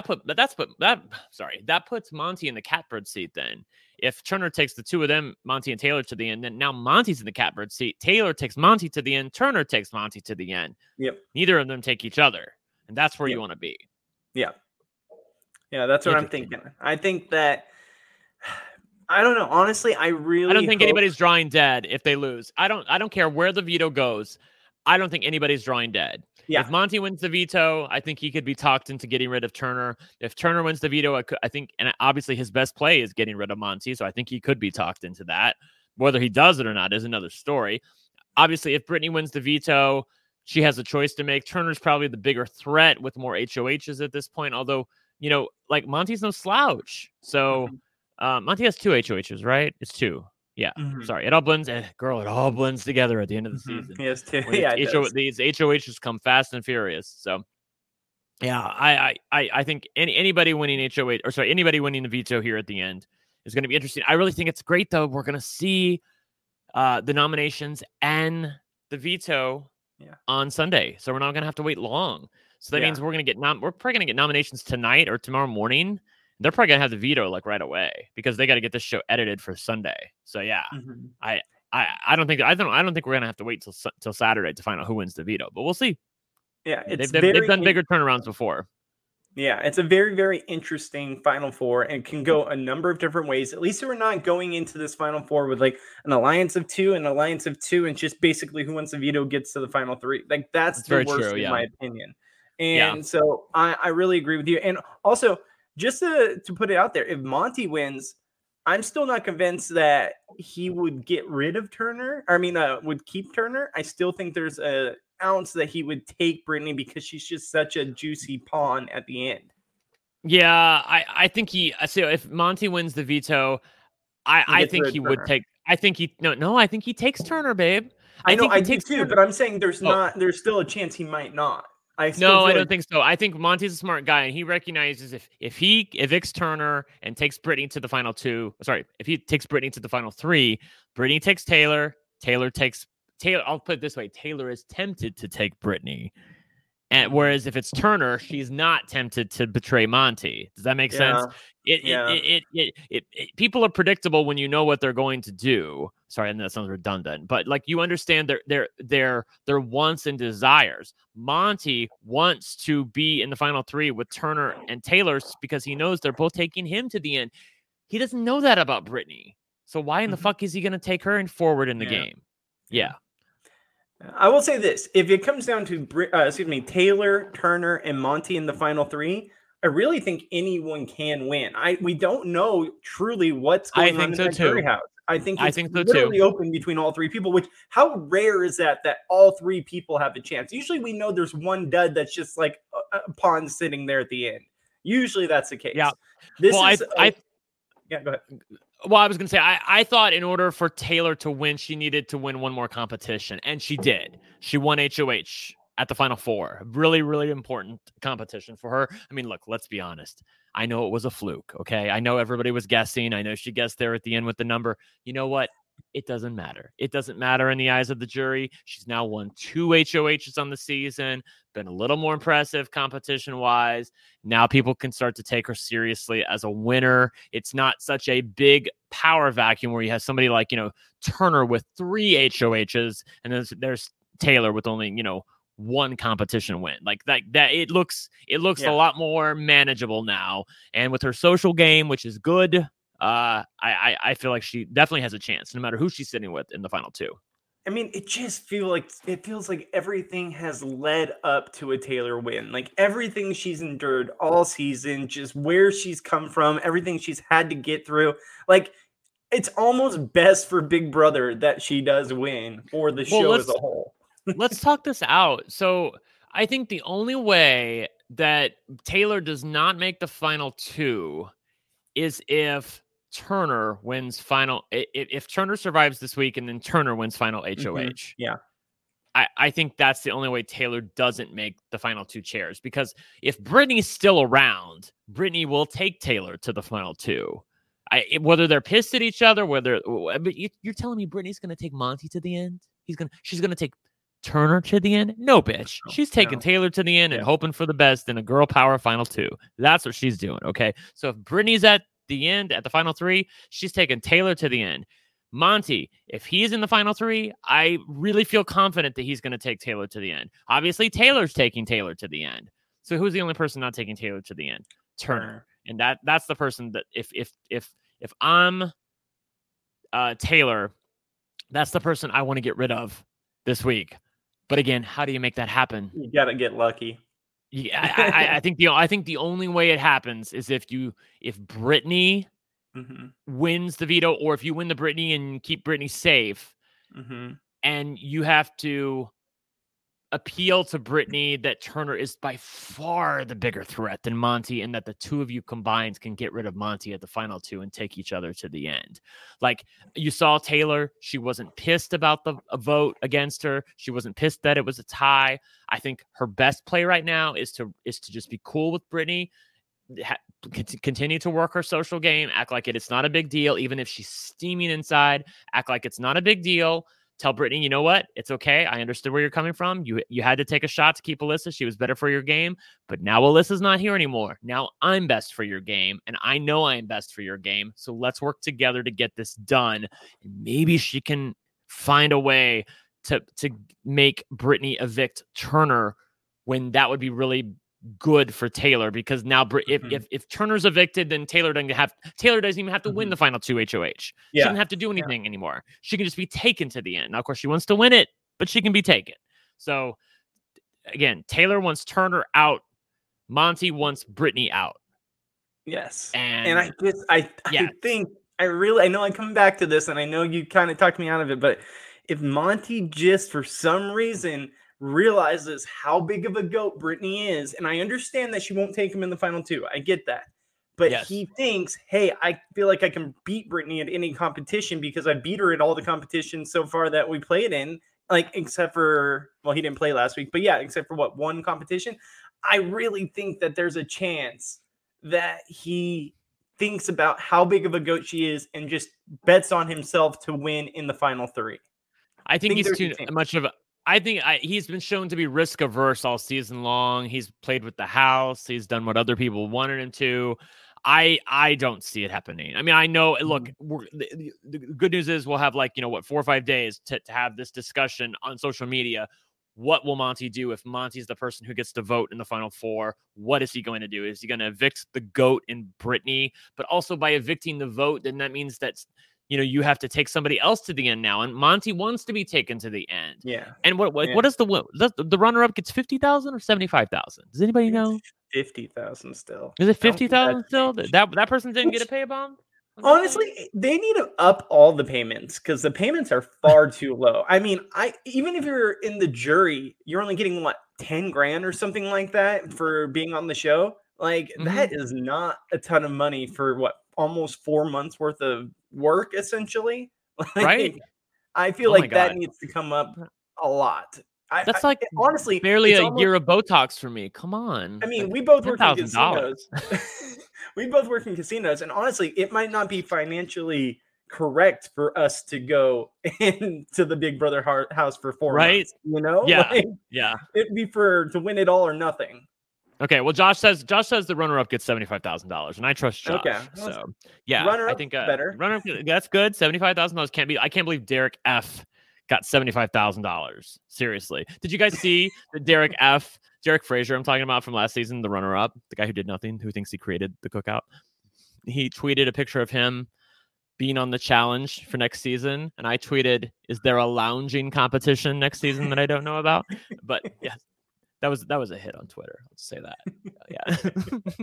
puts Monty in the catbird seat then. If Turner takes the two of them, Monty and Taylor, to the end, then now Monty's in the catbird seat. Taylor takes Monty to the end. Turner takes Monty to the end. Yep. Neither of them take each other. And that's where you want to be. Yeah. Yeah, that's what I'm thinking. I think that, I don't know. Honestly, I don't think anybody's drawing dead if they lose. I don't care where the veto goes. I don't think anybody's drawing dead. Yeah. If Monty wins the veto, I think he could be talked into getting rid of Turner. If Turner wins the veto, I think, and obviously his best play is getting rid of Monty, so I think he could be talked into that. Whether he does it or not is another story. Obviously, if Brittany wins the veto, she has a choice to make. Turner's probably the bigger threat with more HOHs at this point, although, like Monty's no slouch. So Monty has 2 HOHs, right? It's 2. Yeah, sorry. It all blends. Girl, it all blends together at the end of the season. Yes, too. These HOHs come fast and furious. So, yeah, I think anybody winning anybody winning the veto here at the end is going to be interesting. I really think it's great, though. We're going to see the nominations and the veto on Sunday, so we're not going to have to wait long. So that means we're probably going to get nominations tonight or tomorrow morning. They're probably gonna have the veto like right away because they got to get this show edited for Sunday. So yeah, I don't think we're gonna have to wait till Saturday to find out who wins the veto, but we'll see. Yeah, they've done bigger turnarounds before. Yeah, it's a very, very interesting Final Four and can go a number of different ways. At least we're not going into this Final Four with like an alliance of two, and just basically who wins the veto gets to the final 3. Like that's the worst in my opinion. And so I really agree with you. And also, just to put it out there, if Monty wins, I'm still not convinced that he would get rid of Turner. Would keep Turner. I still think there's an ounce that he would take Brittany because she's just such a juicy pawn at the end. Yeah, I think if Monty wins the veto, I think he would take. I think he takes Turner, babe. I do too, but I'm saying there's still a chance he might not. I don't think so. I think Monty's a smart guy, and he recognizes if he evicts Turner and takes Brittany to the final 2. Sorry, if he takes Brittany to the final 3, Brittany takes Taylor. Taylor. I'll put it this way: Taylor is tempted to take Brittany, and whereas if it's Turner, she's not tempted to betray Monty. Does that make sense? People are predictable when you know what they're going to do. Sorry, and that sounds redundant, but like you understand their wants and desires. Monty wants to be in the final 3 with Turner and Taylor because he knows they're both taking him to the end. He doesn't know that about Brittany, so why in the fuck is he going to take her forward in the game? Yeah. I will say this: if it comes down to Taylor, Turner, and Monty in the final 3. I really think anyone can win. We don't know truly what's going on in the jury house. I think it's literally open between all 3 people, which how rare is that all 3 people have a chance? Usually we know there's one dud that's just like a pawn sitting there at the end. Usually that's the case. Yeah. Go ahead. Well, I was going to say, I thought in order for Taylor to win, she needed to win one more competition, and she did. She won HOH at the Final Four. Really, really important competition for her. I mean, look, let's be honest. I know it was a fluke, okay? I know everybody was guessing. I know she guessed there at the end with the number. You know what? It doesn't matter. It doesn't matter in the eyes of the jury. She's now won 2 HOHs on the season, been a little more impressive competition-wise. Now people can start to take her seriously as a winner. It's not such a big power vacuum where you have somebody like, Turner with 3 HOHs, and there's Taylor with only, 1 competition win. Like that it looks a lot more manageable now. And with her social game, which is good, I feel like she definitely has a chance no matter who she's sitting with in the final 2. I mean, it feels like everything has led up to a Taylor win. Like everything she's endured all season, just where she's come from, everything she's had to get through. Like it's almost best for Big Brother that she does win for the show as a whole. Let's talk this out. So I think the only way that Taylor does not make the final 2 is if Turner wins final. If Turner survives this week and then Turner wins final HOH. Yeah. I think that's the only way Taylor doesn't make the final 2 chairs, because if Brittany's still around, Brittany will take Taylor to the final 2. Whether they're pissed at each other, but you're telling me Brittany's going to take Monty to the end? She's going to take Turner to the end? No, bitch. She's taking Taylor to the end and hoping for the best in a girl power final 2. That's what she's doing. Okay. So if Brittany's at the end at the final 3, she's taking Taylor to the end. Monty, if he's in the final 3, I really feel confident that he's going to take Taylor to the end. Obviously, Taylor's taking Taylor to the end. So who's the only person not taking Taylor to the end? Turner. And that's the person that if I'm Taylor, that's the person I want to get rid of this week. But again, how do you make that happen? You got to get lucky. Yeah, I think the only way it happens is if Brittany wins the veto, or if you win the Brittany and keep Brittany safe, and you have to appeal to Brittany that Turner is by far the bigger threat than Monty, and that the two of you combined can get rid of Monty at the final 2 and take each other to the end. Like you saw Taylor, she wasn't pissed about the vote against her. She wasn't pissed that it was a tie. I think her best play right now is to just be cool with Brittany, continue to work her social game, act like it's not a big deal, even if she's steaming inside, act like it's not a big deal. Tell Brittany, you know what? It's okay. I understood where you're coming from. You had to take a shot to keep Alyssa. She was better for your game, but now Alyssa's not here anymore. Now I'm best for your game, and I know I am best for your game. So let's work together to get this done. And maybe she can find a way to make Brittany evict Turner, when that would be really good for Taylor, because now if Turner's evicted, then Taylor doesn't even have to win the final 2 HOH. She doesn't have to do anything anymore. She can just be taken to the end. Now, of course, she wants to win it, but she can be taken. So again, Taylor wants Turner out. Monty wants Brittany out. Yes. And I think I know I'm coming back to this, and I know you kind of talked me out of it, but if Monty just for some reason realizes how big of a goat Brittany is, and I understand that she won't take him in the final 2. I get that. But he thinks, hey, I feel like I can beat Brittany at any competition because I beat her at all the competitions so far that we played in, like except for, well, he didn't play last week, but yeah, except for one competition. I really think that there's a chance that he thinks about how big of a goat she is and just bets on himself to win in the final 3. I think he's too much of a he's been shown to be risk averse all season long. He's played with the house. He's done what other people wanted him to. I don't see it happening. I mean, I know, look, the good news is we'll have 4 or 5 days to have this discussion on social media. What will Monty do if Monty's the person who gets to vote in the final 4? What is he going to do? Is he going to evict the GOAT in Brittany? But also by evicting the vote, then that means that you have to take somebody else to the end now, and Monty wants to be taken to the end. Yeah. And what is the runner-up gets 50,000 or 75,000? Does anybody know? 50,000 still. Is it 50,000 still? That person didn't get a pay bomb? Honestly, they need to up all the payments because the payments are far too low. I mean, even if you're in the jury, you're only getting what, 10 grand or something like that for being on the show. Like that is not a ton of money for what, almost 4 months worth of work, essentially. Right. I feel like that needs to come up a lot. That's honestly barely a year of Botox for me. Come on. I mean, we both work in casinos. We both work in casinos, and honestly, it might not be financially correct for us to go into the Big Brother house for 4 months. Yeah. It'd be to win it all or nothing. Okay, well, Josh says the runner-up gets $75,000, and I trust Josh. Okay, so yeah, I think better. Runner-up, that's good. $75,000 I can't believe Derek F got $75,000. Seriously, did you guys see the Derek Fraser I'm talking about from last season, the runner-up, the guy who did nothing, who thinks he created the cookout? He tweeted a picture of him being on the challenge for next season, and I tweeted, "Is there a lounging competition next season that I don't know about?" But yes. That was a hit on Twitter. Let's say that.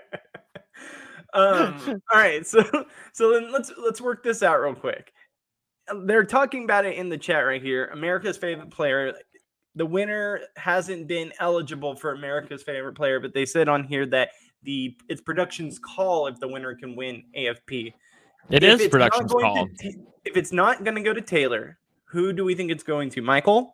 Yeah. All right. So then let's work this out real quick. They're talking about it in the chat right here. America's favorite player. The winner hasn't been eligible for America's favorite player, but they said on here that it's production's call if the winner can win AFP. It If is it's not production's going call. if it's not going to go to Taylor, who do we think it's going to? Michael?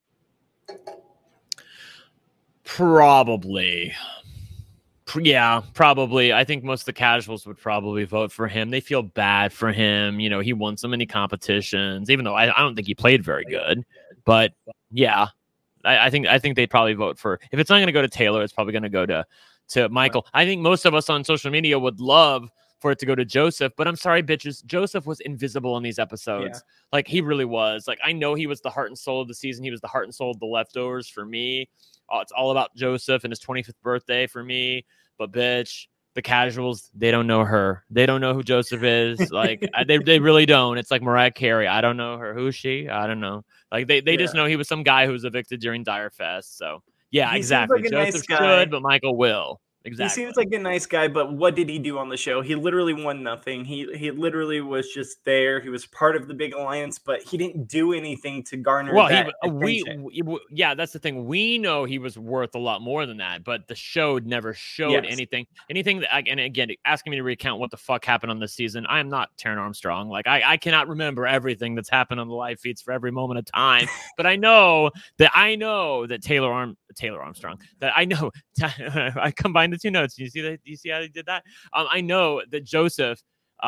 Probably. Yeah, probably. I think most of the casuals would probably vote for him. They feel bad for him. You know, he won so many competitions, even though I don't think he played very good. But yeah, I think they'd probably vote for. If it's not going to go to Taylor, it's probably going to go to Michael. I think most of us on social media would love for it to go to Joseph, but I'm sorry, bitches. Joseph was invisible in these episodes. Yeah. Like, he really was. Like, I know he was the heart and soul of the season. He was the heart and soul of The Leftovers for me. It's all about Joseph and his 25th birthday for me. But bitch, the casuals, they don't know her. They don't know who Joseph is. Like, they really don't. It's like Mariah Carey. I don't know her. Who's she? I don't know. Like, they just know he was some guy who was evicted during Dyer Fest. So yeah, he exactly. Like Joseph nice should, but Michael will. Exactly. He seems like a nice guy, but what did he do on the show? He literally won nothing. He literally was just there. He was part of the big alliance, but he didn't do anything to garner that attention. Yeah, that's the thing. We know he was worth a lot more than that, but the show never showed anything that, and again, asking me to recount what the fuck happened on this season. I am not Taryn Armstrong. Like, I cannot remember everything that's happened on the live feeds for every moment of time, but I know that Taylor Armstrong, that I know I combined the two notes. You see that? You see how they did that? I know that Joseph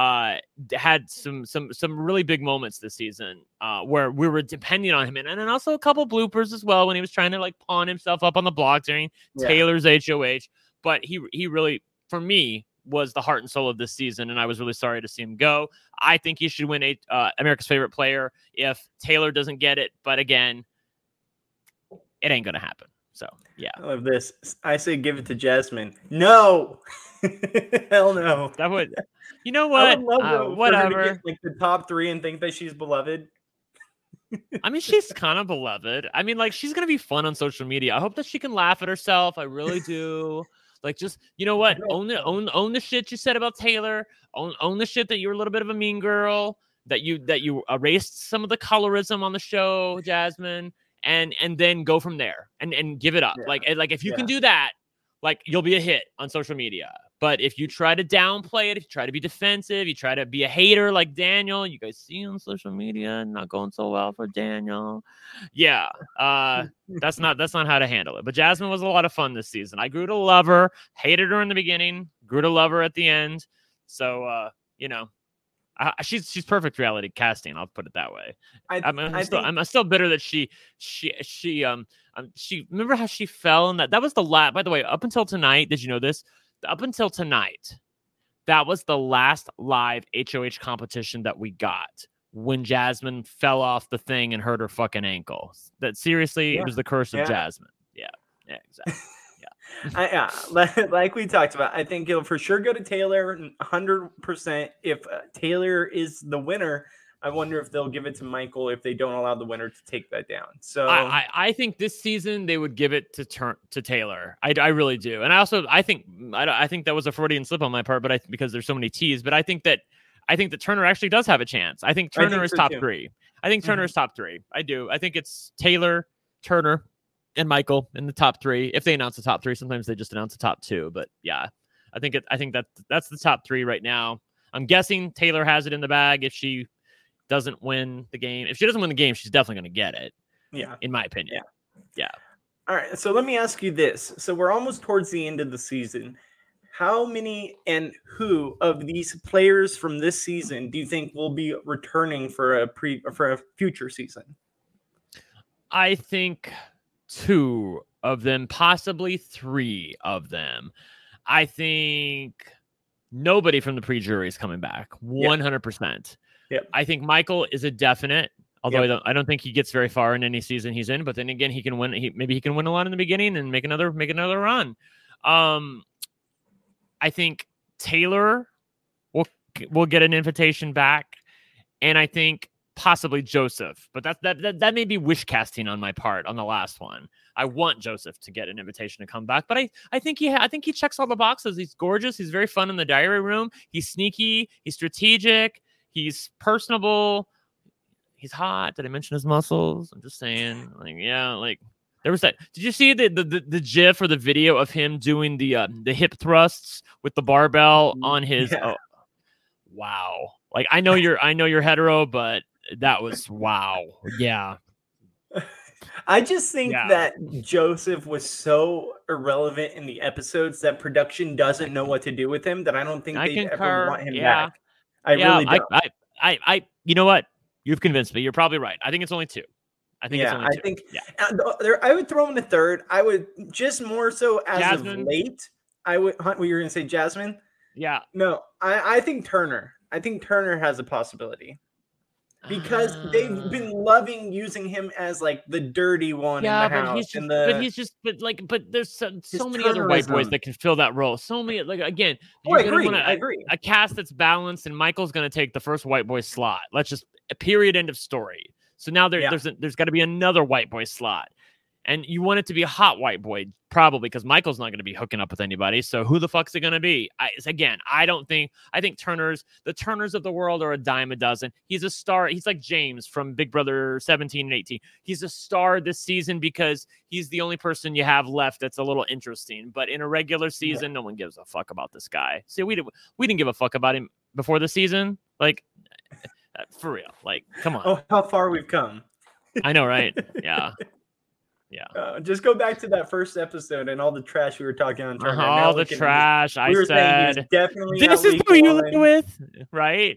had some really big moments this season where we were depending on him, and then also a couple bloopers as well when he was trying to like pawn himself up on the block during Taylor's HOH. But he really, for me, was the heart and soul of this season, and I was really sorry to see him go. I think he should win America's Favorite Player if Taylor doesn't get it, but again, it ain't gonna happen. So yeah, I love this. I say give it to Jasmine. No, hell no. That would, you know what? Whatever. Get, like, the top 3 and think that she's beloved. I mean, she's kind of beloved. I mean, like, she's gonna be fun on social media. I hope that she can laugh at herself. I really do. Like, just, you know what? Own the shit you said about Taylor. Own the shit that you were a little bit of a mean girl. That you erased some of the colorism on the show, Jasmine. And then go from there and give it up. Like if you can do that, like, you'll be a hit on social media. But if you try to downplay it, if you try to be defensive, you try to be a hater like Daniel, you guys see on social media, not going so well for Daniel. Yeah. That's not how to handle it. But Jasmine was a lot of fun this season. I grew to love her, hated her in the beginning, grew to love her at the end. So, you know, she's perfect reality casting. I'll put it that way. I'm still bitter that she remember how she fell in that. That was the last. By the way, up until tonight, did you know this? Up until tonight, that was the last live HOH competition that we got when Jasmine fell off the thing and hurt her fucking ankle. That seriously, it was the curse of Jasmine. Yeah, exactly. Like we talked about, I think it'll for sure go to Taylor 100%. If Taylor is the winner, I wonder if they'll give it to Michael if they don't allow the winner to take that down. So I think this season they would give it to Taylor. I really do, and I think that was a Freudian slip on my part, but because there's so many T's. But I think that Turner actually does have a chance. I think Turner is top 3. I think Turner is top 3. I do. I think it's Taylor, Turner, and Michael in the top 3. If they announce the top 3, sometimes they just announce the top 2. But yeah, I think that's the top 3 right now. I'm guessing Taylor has it in the bag if she doesn't win the game. If she doesn't win the game, she's definitely going to get it. Yeah, in my opinion. Yeah. All right. So let me ask you this. So we're almost towards the end of the season. How many and who of these players from this season do you think will be returning for a future season? I think 2 of them, possibly 3 of them. I think nobody from the pre-jury is coming back. 100%. Yep. I think Michael is a definite, although I don't think he gets very far in any season he's in. But then again, he can win. Maybe he can win a lot in the beginning and make another run. I think Taylor will get an invitation back, and I think possibly Joseph. But that may be wish casting on my part on the last one. I want Joseph to get an invitation to come back, but I think he checks all the boxes. He's gorgeous. He's very fun in the diary room. He's sneaky. He's strategic. He's personable. He's hot. Did I mention his muscles? I'm just saying. There was that. Did you see the GIF or the video of him doing the hip thrusts with the barbell on his? Yeah. Oh, wow. Like I know you're hetero, but that was wow. Yeah. I just think that Joseph was so irrelevant in the episodes that production doesn't know what to do with him, that I don't think they ever want him back. I really don't. I you know what? You've convinced me. You're probably right. I think it's only 2. I think it's only 2. I would throw him in a third. I would just more so as Jasmine. of late. I would Hunt. What you were going to say, Jasmine? Yeah. No, I think Turner. I think Turner has a possibility. Because they've been loving using him as like the dirty one in the house. But there's so many other white boys that can fill that role. So many, like again, I agree. A cast that's balanced, and Michael's going to take the first white boy slot. Let's just period, end of story. So now there's got to be another white boy slot. And you want it to be a hot white boy, probably, because Michael's not going to be hooking up with anybody. So who the fuck's it going to be? I think the Turners of the world are a dime a dozen. He's a star. He's like James from Big Brother 17 and 18. He's a star this season because he's the only person you have left that's a little interesting. But in a regular season, no one gives a fuck about this guy. See, we didn't give a fuck about him before the season. Like, for real. Like, come on. Oh, how far we've come. I know, right? Yeah. Yeah. Just go back to that first episode and all the trash we were talking on Turner. All the trash. I said, definitely this is who you live with, right?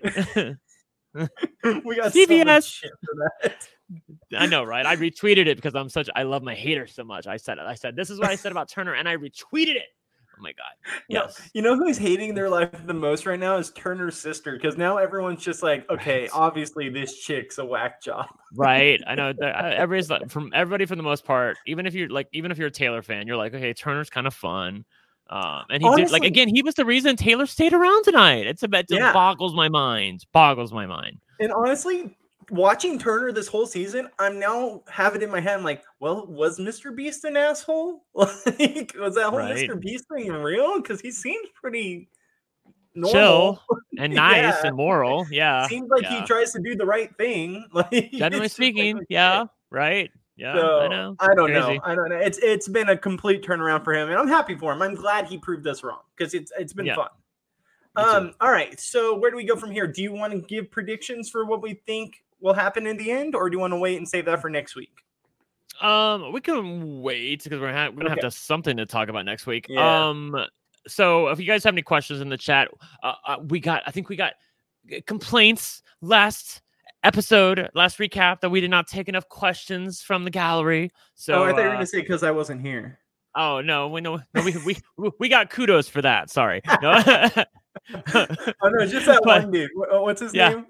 We got CBS. so much shit for that. I know, right? I retweeted it because I love my haters so much. I said this is what I said about Turner, and I retweeted it. Oh my god! Yes. You know who's hating their life the most right now is Turner's sister, because now everyone's just like, okay, obviously this chick's a whack job. Right. I know. Everybody for the most part, even if you're a Taylor fan, you're like, okay, Turner's kind of fun. And he was the reason Taylor stayed around tonight. It boggles my mind. And honestly, watching Turner this whole season, I'm now have it in my head. I'm like, well, was Mr. Beast an asshole? Like, was that whole Mr. Beast thing real? Because he seems pretty normal. Chill and nice and moral. Yeah. Seems like he tries to do the right thing. Like, generally speaking, right. Yeah, so, I know. I don't know. It's been a complete turnaround for him, and I'm happy for him. I'm glad he proved us wrong because it's been fun. All right. So where do we go from here? Do you want to give predictions for what we think will happen in the end, or do you want to wait and save that for next week? We can wait because we're gonna have to have something to talk about next week. Yeah. So if you guys have any questions in the chat, we got complaints last recap that we did not take enough questions from the gallery. So I thought you were gonna say because I wasn't here. Oh no, we got kudos for that. Sorry. No. Oh no, just that one dude. What's his name?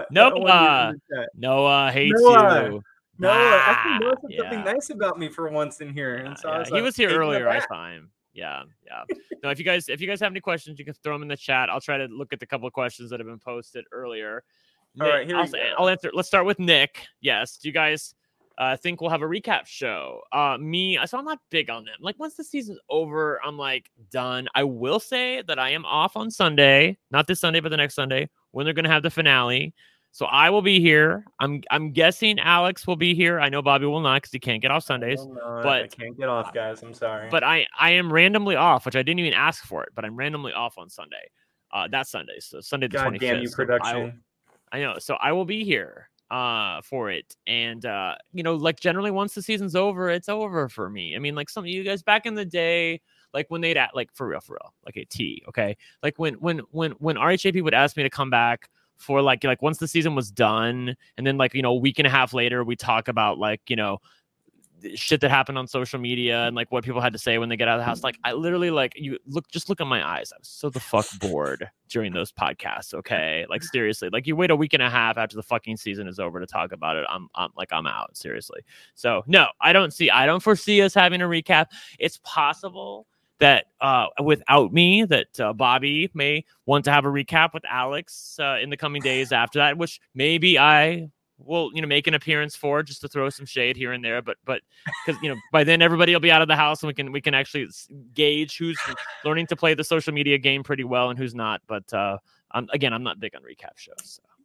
Noah hates you. Noah, actually, Noah said something nice about me for once in here, and so I was he was here earlier. I saw him. Yeah. No, if you guys have any questions, you can throw them in the chat. I'll try to look at the couple of questions that have been posted earlier. All right, here I'll answer. Let's start with Nick. Yes. Do you guys think we'll have a recap show? So I'm not big on them. Like once the season's over, I'm like done. I will say that I am off on Sunday, not this Sunday, but the next Sunday when they're going to have the finale. So I will be here. I'm guessing Alex will be here. I know Bobby will not because he can't get off Sundays. But I can't get off, guys. I'm sorry. But I am randomly off, which I didn't even ask for it. But I'm randomly off on Sunday. That Sunday. So Sunday the 25th. God damn you, production. I know. So I will be here for it. And like generally once the season's over, it's over for me. I mean, like some of you guys back in the day, like when they'd like for real, like a T, okay? Like when RHAP would ask me to come back for like once the season was done, and then a week and a half later we talk about shit that happened on social media and like what people had to say when they get out of the house. Like I literally just look at my eyes. I was so the fuck bored during those podcasts. Okay. Like seriously, like you wait a week and a half after the fucking season is over to talk about it. I'm out, seriously. So no, I don't foresee us having a recap. It's possible that without me, that Bobby may want to have a recap with Alex in the coming days after that, which maybe I will make an appearance for, just to throw some shade here and there. But because by then everybody will be out of the house and we can actually gauge who's learning to play the social media game pretty well and who's not. But I'm not big on recap shows. So.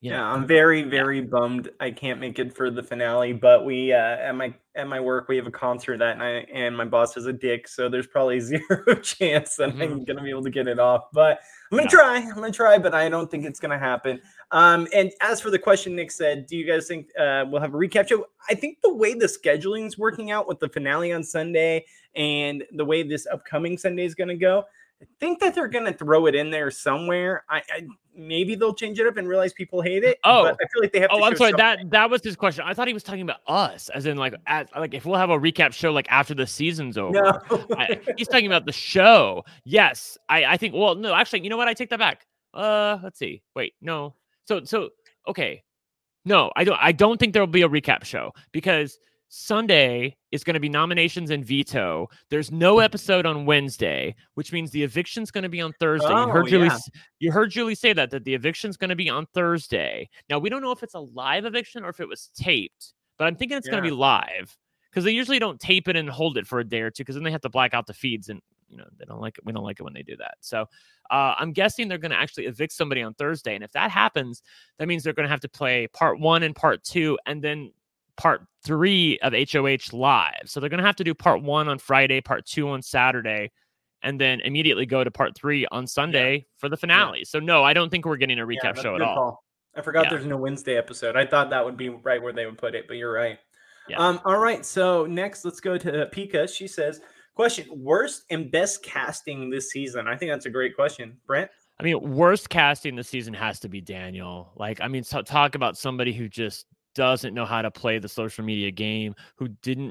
Yeah, I'm very, very bummed I can't make it for the finale, but we at my work we have a concert that night and my boss is a dick, so there's probably zero chance that I'm gonna be able to get it off. But I'm gonna try, but I don't think it's gonna happen. And as for the question Nick said, do you guys think we'll have a recap show? I think the way the scheduling is working out with the finale on Sunday and the way this upcoming Sunday is gonna go, I think that they're gonna throw it in there somewhere. I maybe they'll change it up and realize people hate it. Oh, but I feel like they have to. Oh, I'm show sorry. something. That was his question. I thought he was talking about us, as in like if we'll have a recap show like after the season's over. No. He's talking about the show. Yes, I think. Well, no, actually, you know what? I take that back. Let's see. Wait, no. So okay. No, I don't think there will be a recap show because Sunday is going to be nominations and veto. There's no episode on Wednesday, which means the eviction's going to be on Thursday. You heard Julie say that the eviction's going to be on Thursday. Now, we don't know if it's a live eviction or if it was taped, but I'm thinking it's going to be live because they usually don't tape it and hold it for a day or two because then they have to black out the feeds and they don't like it. We don't like it when they do that. So I'm guessing they're going to actually evict somebody on Thursday. And if that happens, that means they're going to have to play part 1 and part 2 and then part 3 of HOH live. So they're going to have to do part 1 on Friday, part 2 on Saturday, and then immediately go to part 3 on Sunday for the finale. Yeah. So no, I don't think we're getting a recap show at all. Call. I forgot there's no Wednesday episode. I thought that would be right where they would put it, but you're right. Yeah. All right. So next, let's go to Pika. She says, question, worst and best casting this season? I think that's a great question. Brent? I mean, worst casting this season has to be Daniel. Like, I mean, talk about somebody who just doesn't know how to play the social media game, who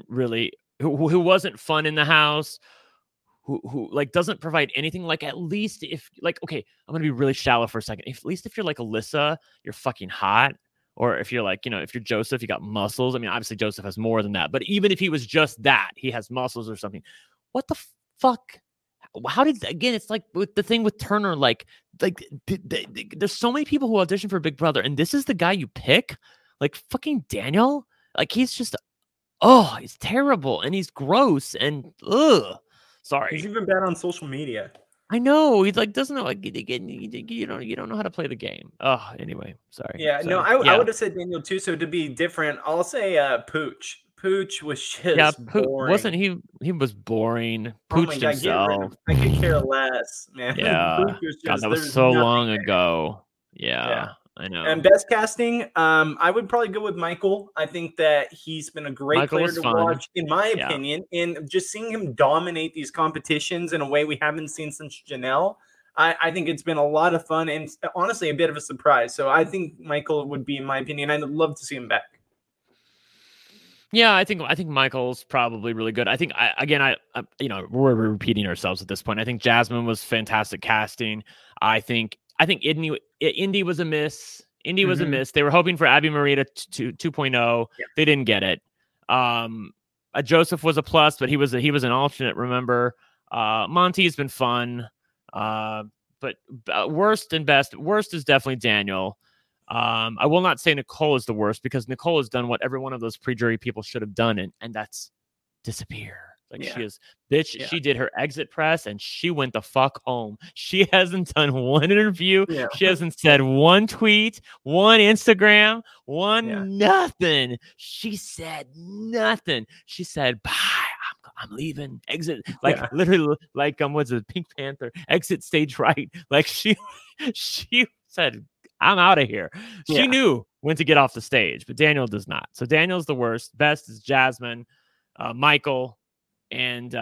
wasn't fun in the house, who like doesn't provide anything. Like, at least if like, okay, I'm going to be really shallow for a second. At least if you're like Alyssa, you're fucking hot. Or if you're like, if you're Joseph, you got muscles. I mean, obviously Joseph has more than that, but even if he was just that, he has muscles or something. What the fuck? How did, again, it's like with the thing with Turner, like there's so many people who audition for Big Brother and this is the guy you pick? Like fucking Daniel? Like he's just, he's terrible and he's gross and sorry. He's even bad on social media. I know. He's like, doesn't know, like, you don't know how to play the game. Oh, anyway, sorry. Yeah, no, I would have said Daniel too. So to be different, I'll say Pooch. Pooch was just boring. Wasn't he? He was boring. Pooch himself. I could care less, man. Yeah. God, that was so long ago. Yeah. I know. And best casting, I would probably go with Michael. I think that he's been a great player to watch, in my opinion. And just seeing him dominate these competitions in a way we haven't seen since Janelle, I think it's been a lot of fun and honestly a bit of a surprise. So I think Michael would be, in my opinion, I'd love to see him back. Yeah, I think Michael's probably really good. I think we're repeating ourselves at this point. I think Jasmine was fantastic casting. I think Indy was a miss. Was a miss. They were hoping for Abby Marita 2.0. Yeah. They didn't get it. Joseph was a plus, but he was an alternate. Remember, Monty's been fun. But worst and best. Worst is definitely Daniel. I will not say Nicole is the worst because Nicole has done what every one of those pre-jury people should have done, and that's disappear. Like she is, bitch. Yeah. She did her exit press and she went the fuck home. She hasn't done one interview. Yeah. She hasn't said one tweet, one Instagram, nothing. She said nothing. She said, bye. I'm leaving. Exit. Like literally, like what's it? Pink Panther. Exit stage right. Like she said, I'm out of here. She knew when to get off the stage, but Daniel does not. So Daniel's the worst. Best is Jasmine, Michael. And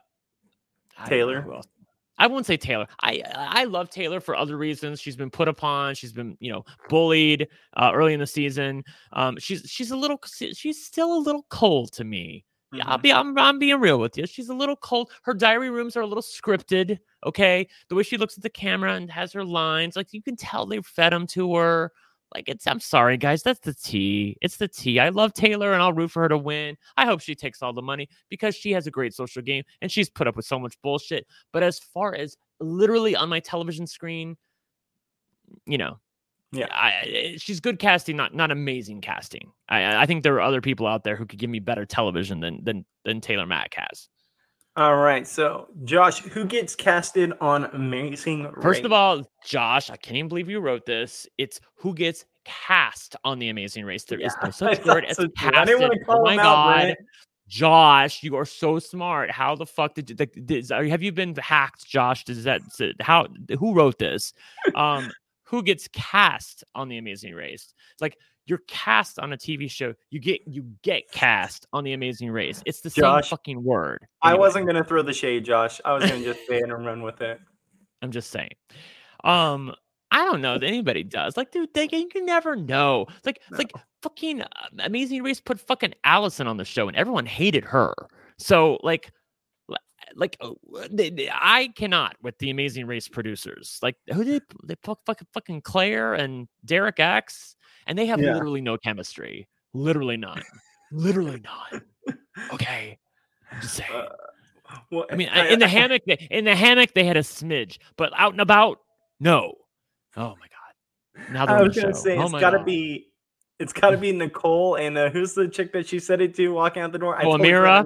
Taylor. I won't say Taylor. I love Taylor for other reasons. She's been put upon. She's been bullied early in the season. She's still a little cold to me. Mm-hmm. Yeah, I'm being real with you. She's a little cold. Her diary rooms are a little scripted. Okay, the way she looks at the camera and has her lines, like you can tell they fed them to her. Like I'm sorry, guys. That's the tea. It's the tea. I love Taylor and I'll root for her to win. I hope she takes all the money because she has a great social game and she's put up with so much bullshit. But as far as literally on my television screen, she's good casting, not amazing casting. I think there are other people out there who could give me better television than Taylor Mack has. All right, so Josh, who gets casted on Amazing Race? First of all, Josh, I can't even believe you wrote this. It's who gets cast on The Amazing Race. There is no such That's word as so true. I casted. didn't want to call Oh my him out, God. Brent. Josh, you are so smart. How the fuck have you been hacked, Josh? Who wrote this? Who gets cast on The Amazing Race? It's like you're cast on a TV show. You get cast on The Amazing Race. It's the Josh, same fucking word. I Anyway, wasn't gonna throw the shade, Josh. I was gonna just say it and run with it. I'm just saying. I don't know that anybody does. Like, dude, you can never know. Like fucking Amazing Race put fucking Allison on the show, and everyone hated her. So I cannot with the Amazing Race producers. Like, who did they fucking Claire and Derek X, and they have literally no chemistry. Literally none. Literally none. Okay, I'm just saying. Well, I mean, in the hammock, they had a smidge, but out and about, no. Oh my God! Now I was gonna say it's gotta be Nicole and who's the chick that she said it to walking out the door? Amira.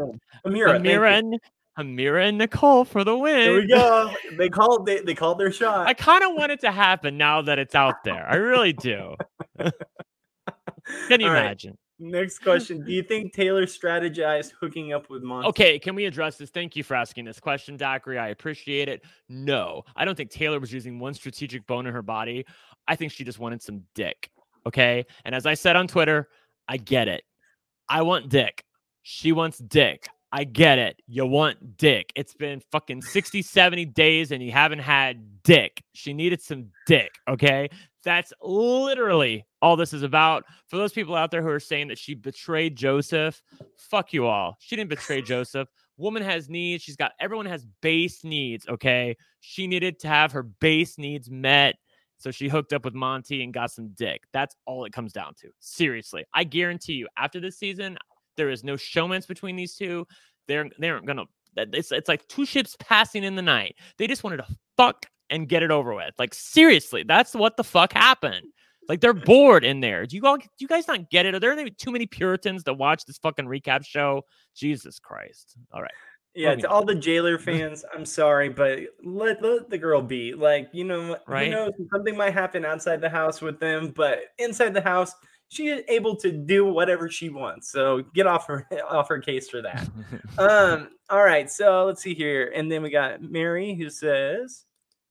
Amira And Nicole for the win. There we go. They called their shot. I kind of want it to happen now that it's out there. I really do. Can you imagine? Next question. Do you think Taylor strategized hooking up with Monty? Okay, can we address this? Thank you for asking this question, Dockery. I appreciate it. No, I don't think Taylor was using one strategic bone in her body. I think she just wanted some dick. Okay? And as I said on Twitter, I get it. I want dick. She wants dick. I get it. You want dick. It's been fucking 60, 70 days and you haven't had dick. She needed some dick, okay? That's literally all this is about. For those people out there who are saying that she betrayed Joseph, fuck you all. She didn't betray Joseph. Woman has needs. Everyone has base needs, okay? She needed to have her base needs met. So she hooked up with Monty and got some dick. That's all it comes down to. Seriously. I guarantee you, after this season, there is no showmance between these two. They aren't gonna. It's like two ships passing in the night. They just wanted to fuck and get it over with. Like, seriously, that's what the fuck happened. Like, they're bored in there. Do you guys not get it? Are there too many Puritans that watch this fucking recap show? Jesus Christ! All right. Yeah, to all the Jailer fans, I'm sorry, but let the girl be. Like, who knows? Something might happen outside the house with them, but inside the house, she is able to do whatever she wants. So get off her case for that. All right, so let's see here. And then we got Mary who says,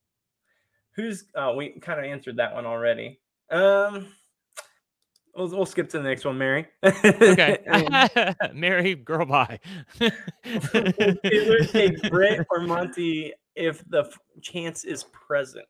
we kind of answered that one already. We'll skip to the next one, Mary. Okay. Mary, girl, bye. Taylor take Britt or Monty if the chance is present.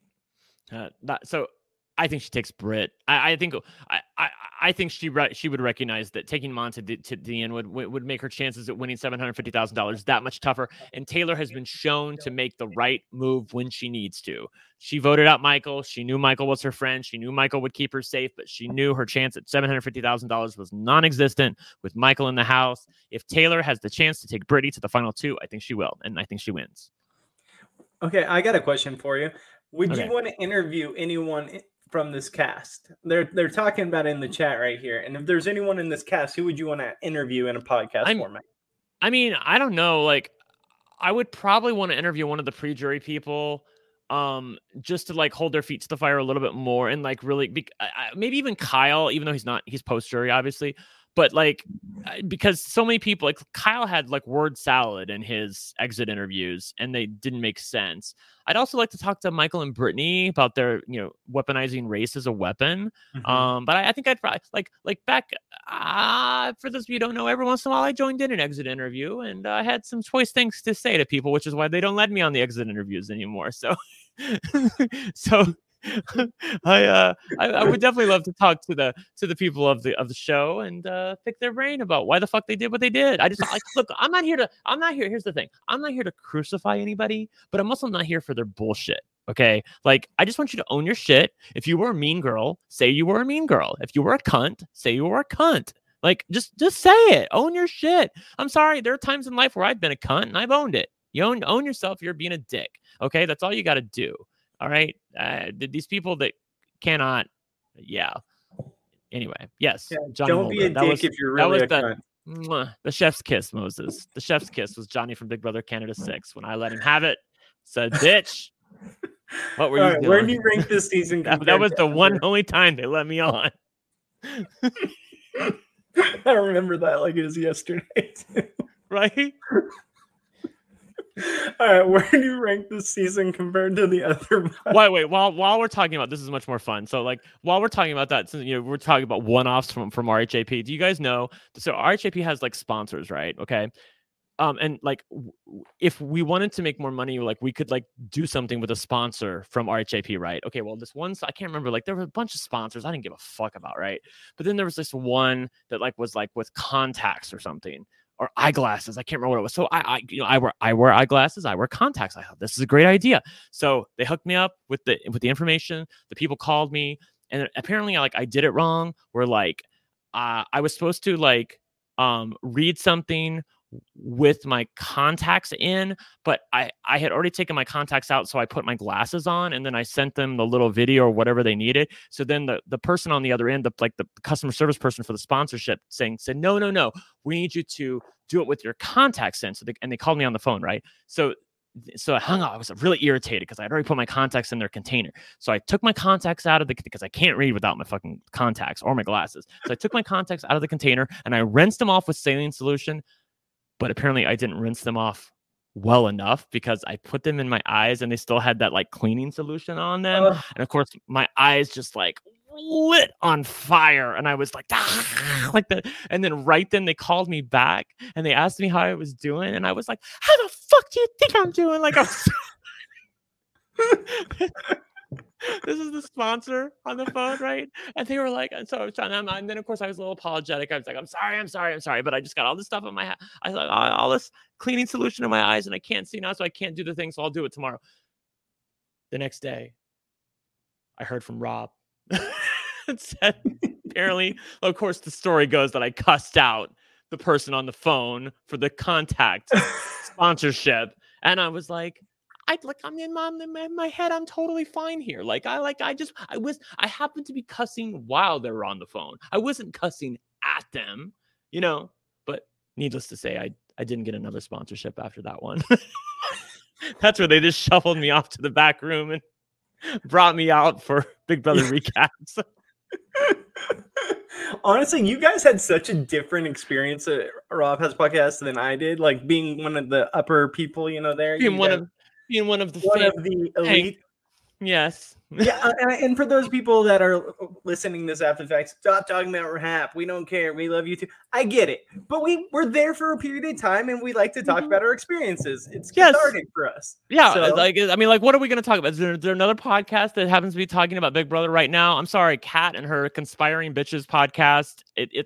So I think she takes Britt. I think she would recognize that taking Monty to the end would make her chances at winning $750,000 that much tougher. And Taylor has been shown to make the right move when she needs to. She voted out Michael. She knew Michael was her friend. She knew Michael would keep her safe, but she knew her chance at $750,000 was non-existent with Michael in the house. If Taylor has the chance to take Brittany to the final two, I think she will, and I think she wins. Okay, I got a question for you. Would you want to interview anyone from this cast? They're talking about it in the chat right here. And if there's anyone in this cast, who would you want to interview in a podcast format? I mean, I don't know. Like, I would probably want to interview one of the pre-jury people, just to like hold their feet to the fire a little bit more, and like really maybe even Kyle, even though he's post-jury, obviously. But like, because so many people, like Kyle had like word salad in his exit interviews and they didn't make sense. I'd also like to talk to Michael and Brittany about their, weaponizing race as a weapon. Mm-hmm. But I think I'd probably like back, for those of you who don't know, every once in a while I joined in an exit interview and I had some choice things to say to people, which is why they don't let me on the exit interviews anymore. So, I would definitely love to talk to the people of the show and pick their brain about why the fuck they did what they did. I just look. I'm not here. Here's the thing. I'm not here to crucify anybody, but I'm also not here for their bullshit. Okay, like I just want you to own your shit. If you were a mean girl, say you were a mean girl. If you were a cunt, say you were a cunt. Like just say it. Own your shit. I'm sorry. There are times in life where I've been a cunt and I've owned it. You own yourself. You're being a dick. Okay, that's all you got to do. All right. These people that cannot. Yeah. Anyway. Yes. Yeah, Johnny don't Mulder. be a dick if you're really a cunt. The chef's kiss, Moses. The chef's kiss was Johnny from Big Brother Canada 6. When I let him have it, said, bitch, What were All you right, doing? where do you rank this season? That was compared the to one other- only time they let me on. I remember that like it was yesterday. Too. Right? All right, where do you rank this season compared to the other months? Wait. While we're talking about this is much more fun. So like while we're talking about that, since we're talking about one-offs from RHAP. Do you guys know? So RHAP has like sponsors, right? Okay. And like if we wanted to make more money, like we could like do something with a sponsor from RHAP, right? Okay, well, this one I can't remember, like there were a bunch of sponsors I didn't give a fuck about, right? But then there was this one that like was like with contacts or something or eyeglasses. I can't remember what it was. So I wear eyeglasses, I wear contacts. I thought this is a great idea. So they hooked me up with the information. The people called me, and apparently like I did it wrong. Where like I was supposed to like read something with my contacts in, but I had already taken my contacts out, so I put my glasses on, and then I sent them the little video or whatever they needed. So then the person on the other end, the customer service person for the sponsorship said, no, we need you to do it with your contacts in. So they called me on the phone, right? So I hung up. I was really irritated because I'd already put my contacts in their container. So I took my contacts out of because I can't read without my fucking contacts or my glasses. So I took my contacts out of the container and I rinsed them off with saline solution. But apparently I didn't rinse them off well enough because I put them in my eyes and they still had that like cleaning solution on them. And of course my eyes just like lit on fire. And I was like, like that. And then right then they called me back and they asked me how I was doing. And I was like, how the fuck do you think I'm doing? Like, this is the sponsor on the phone, right? And they were like, and so I was trying to, and then of course I was a little apologetic. I was like, I'm sorry, but I just got all this stuff in my head. I thought all this cleaning solution in my eyes, and I can't see now, so I can't do the thing. So I'll do it tomorrow. The next day, I heard from Rob. It said, apparently, of course, the story goes that I cussed out the person on the phone for the contact sponsorship, and I was like, I'm in my head. I'm totally fine here. I happened to be cussing while they were on the phone. I wasn't cussing at them, but needless to say, I didn't get another sponsorship after that one. That's where they just shuffled me off to the back room and brought me out for Big Brother recaps. Honestly, you guys had such a different experience at Rob Has Podcast than I did. Like being one of the upper people, there. Being one of the elite. Yes. Yeah, and for those people that are listening to this after the fact, stop talking about rap. We don't care. We love you too. I get it. But we're there for a period of time, and we like to talk about our experiences. It's cathartic for us. Yeah, so, what are we going to talk about? Is there another podcast that happens to be talking about Big Brother right now? I'm sorry, Kat and her Conspiring Bitches podcast.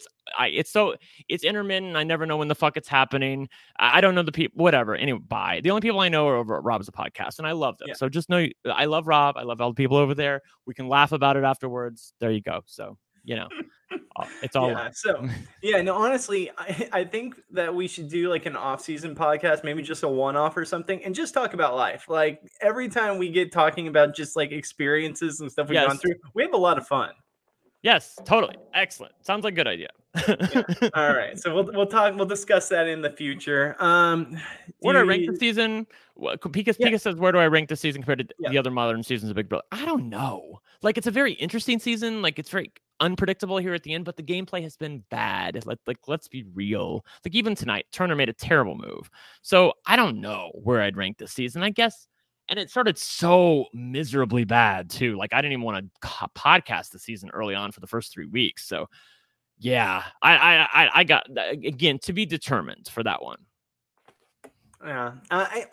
It's intermittent. I never know when the fuck it's happening. I don't know the people. Whatever. Anyway, bye. The only people I know are over at Rob's podcast, and I love them. Yeah. So just know I love Rob. I love all the people over there. We can laugh about it afterwards. There you go. So it's all honestly, I think that we should do like an off-season podcast, maybe just a one-off or something, and just talk about life. Like every time we get talking about just like experiences and stuff we've gone through, we have a lot of fun. Yes, totally. Excellent. Sounds like a good idea. All right. So we'll discuss that in the future. Where do I rank the season? Pika says, where do I rank the season compared to the other modern seasons of Big Brother? I don't know. Like, it's a very interesting season. Like, it's very unpredictable here at the end, but the gameplay has been bad. Let's be real. Like, even tonight, Turner made a terrible move. So I don't know where I'd rank this season. I guess. And it started so miserably bad, too. Like, I didn't even want to podcast the season early on for the first 3 weeks. So, yeah, I got, again, to be determined for that one. Yeah. I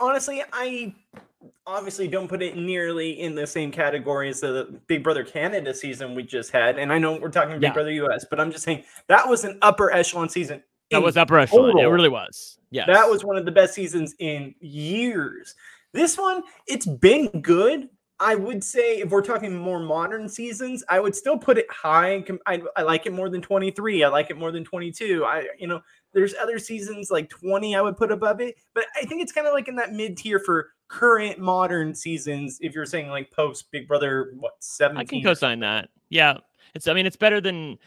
obviously don't put it nearly in the same category as the Big Brother Canada season we just had. And I know we're talking Big Brother US, but I'm just saying that was an upper echelon season. That was upper echelon. It really was. Yeah. That was one of the best seasons in years. This one, it's been good. I would say if we're talking more modern seasons, I would still put it high. I like it more than 23. I like it more than 22. There's other seasons like 20 I would put above it, but I think it's kind of like in that mid tier for current modern seasons. If you're saying like post Big Brother, 17? I can co-sign that. Yeah, it's better than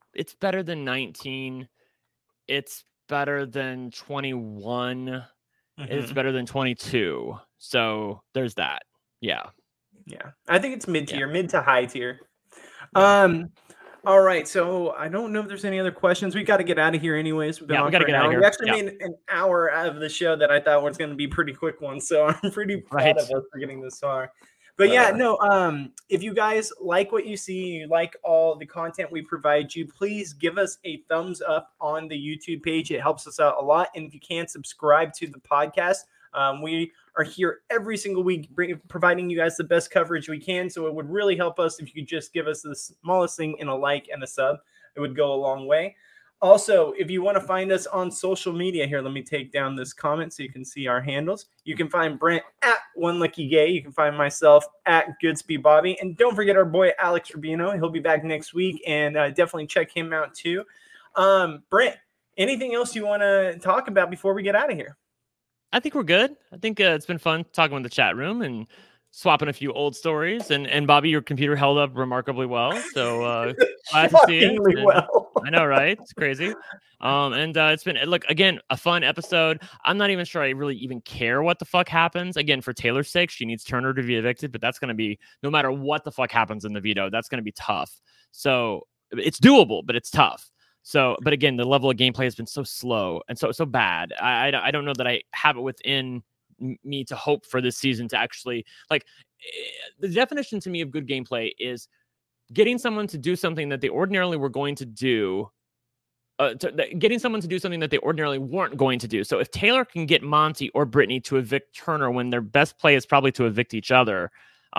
19. It's better than 21. Mm-hmm. It's better than 22. So there's that. Yeah. Yeah, I think it's mid tier, mid to high tier. Yeah. All right, so I don't know if there's any other questions. We got to get out of here anyways. We got to get out of here. We actually made an hour out of the show that I thought was going to be a pretty quick one, so I'm pretty proud of us for getting this far. But if you guys like what you see, you like all the content we provide you, please give us a thumbs up on the YouTube page. It helps us out a lot. And if you can, subscribe to the podcast. We are here every single week providing you guys the best coverage we can. So it would really help us if you could just give us the smallest thing in a like and a sub. It would go a long way. Also, if you want to find us on social media here, let me take down this comment so you can see our handles. You can find Brent at OneLuckyGay. You can find myself at GoodspeedBobby. And don't forget our boy Alex Rubino. He'll be back next week, and definitely check him out too. Brent, anything else you want to talk about before we get out of here? I think we're good. I think it's been fun talking with the chat room and swapping a few old stories. And Bobby, your computer held up remarkably well. So glad to see it. Well. I know, right? It's crazy. It's been, look, again, a fun episode. I'm not even sure I really even care what the fuck happens. Again, for Taylor's sake, she needs Turner to be evicted, but that's going to be, no matter what the fuck happens in the veto, that's going to be tough. So it's doable, but it's tough. So, but again, the level of gameplay has been so slow and so bad. I don't know that I have it within me to hope for this season to actually, like, the definition to me of good gameplay is getting someone to do something that they ordinarily were going to do, getting someone to do something that they ordinarily weren't going to do. So if Taylor can get Monty or Brittany to evict Turner when their best play is probably to evict each other,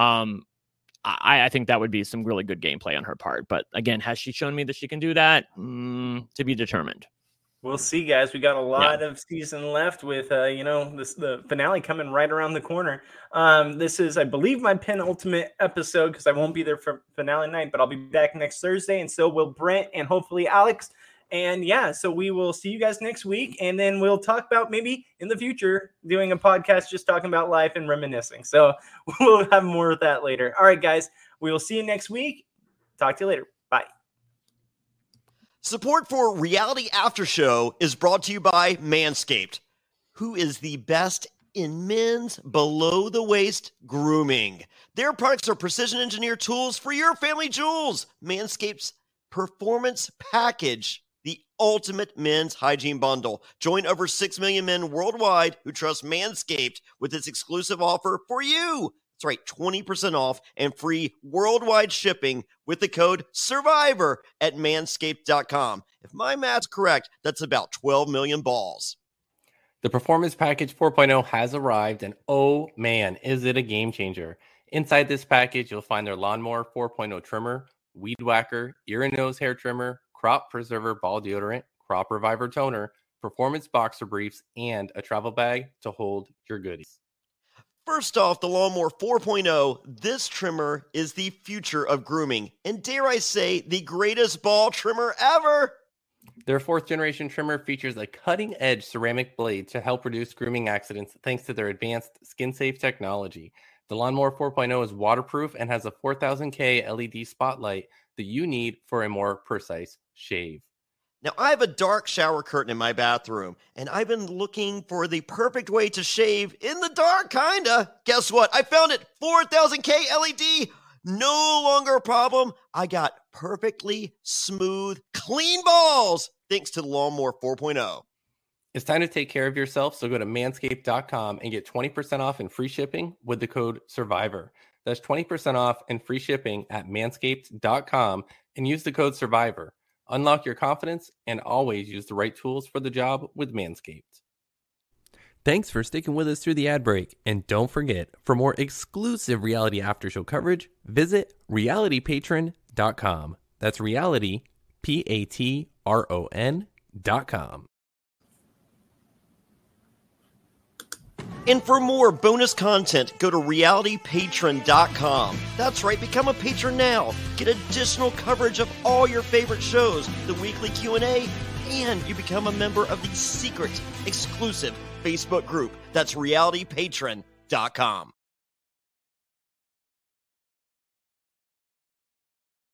I think that would be some really good gameplay on her part. But again, has she shown me that she can do that? To be determined. We'll see, guys. We got a lot of season left with, the finale coming right around the corner. This is, I believe, my penultimate episode because I won't be there for finale night, but I'll be back next Thursday, and so will Brent and hopefully Alex. And so we will see you guys next week, and then we'll talk about maybe in the future doing a podcast just talking about life and reminiscing. So we'll have more of that later. All right, guys. We will see you next week. Talk to you later. Bye. Support for Reality After Show is brought to you by Manscaped, who is the best in men's below-the-waist grooming. Their products are precision-engineered tools for your family jewels. Manscaped's Performance Package, the ultimate men's hygiene bundle. Join over 6 million men worldwide who trust Manscaped with this exclusive offer for you. That's right, 20% off and free worldwide shipping with the code SURVIVOR at manscaped.com. If my math's correct, that's about 12 million balls. The Performance Package 4.0 has arrived, and oh man, is it a game changer. Inside this package, you'll find their Lawnmower 4.0 trimmer, Weed Whacker, ear and nose hair trimmer, Crop Preserver ball deodorant, Crop Reviver toner, performance boxer briefs, and a travel bag to hold your goodies. First off, the Lawnmower 4.0, this trimmer is the future of grooming, and dare I say, the greatest ball trimmer ever. Their 4th generation trimmer features a cutting-edge ceramic blade to help reduce grooming accidents thanks to their advanced skin-safe technology. The Lawnmower 4.0 is waterproof and has a 4000K LED spotlight that you need for a more precise shave. Now, I have a dark shower curtain in my bathroom, and I've been looking for the perfect way to shave in the dark, kinda. Guess what? I found it! 4000K LED! No longer a problem. I got perfectly smooth, clean balls thanks to the Lawnmower 4.0. It's time to take care of yourself, so go to manscaped.com and get 20% off and free shipping with the code SURVIVOR. That's 20% off and free shipping at manscaped.com and use the code SURVIVOR. Unlock your confidence and always use the right tools for the job with Manscaped. Thanks for sticking with us through the ad break. And don't forget, for more exclusive Reality After Show coverage, visit realitypatron.com. That's reality, Patron.com. And for more bonus content, go to realitypatron.com. That's right, become a patron now. Get additional coverage of all your favorite shows, the weekly Q&A, and you become a member of the secret, exclusive Facebook group. That's realitypatron.com.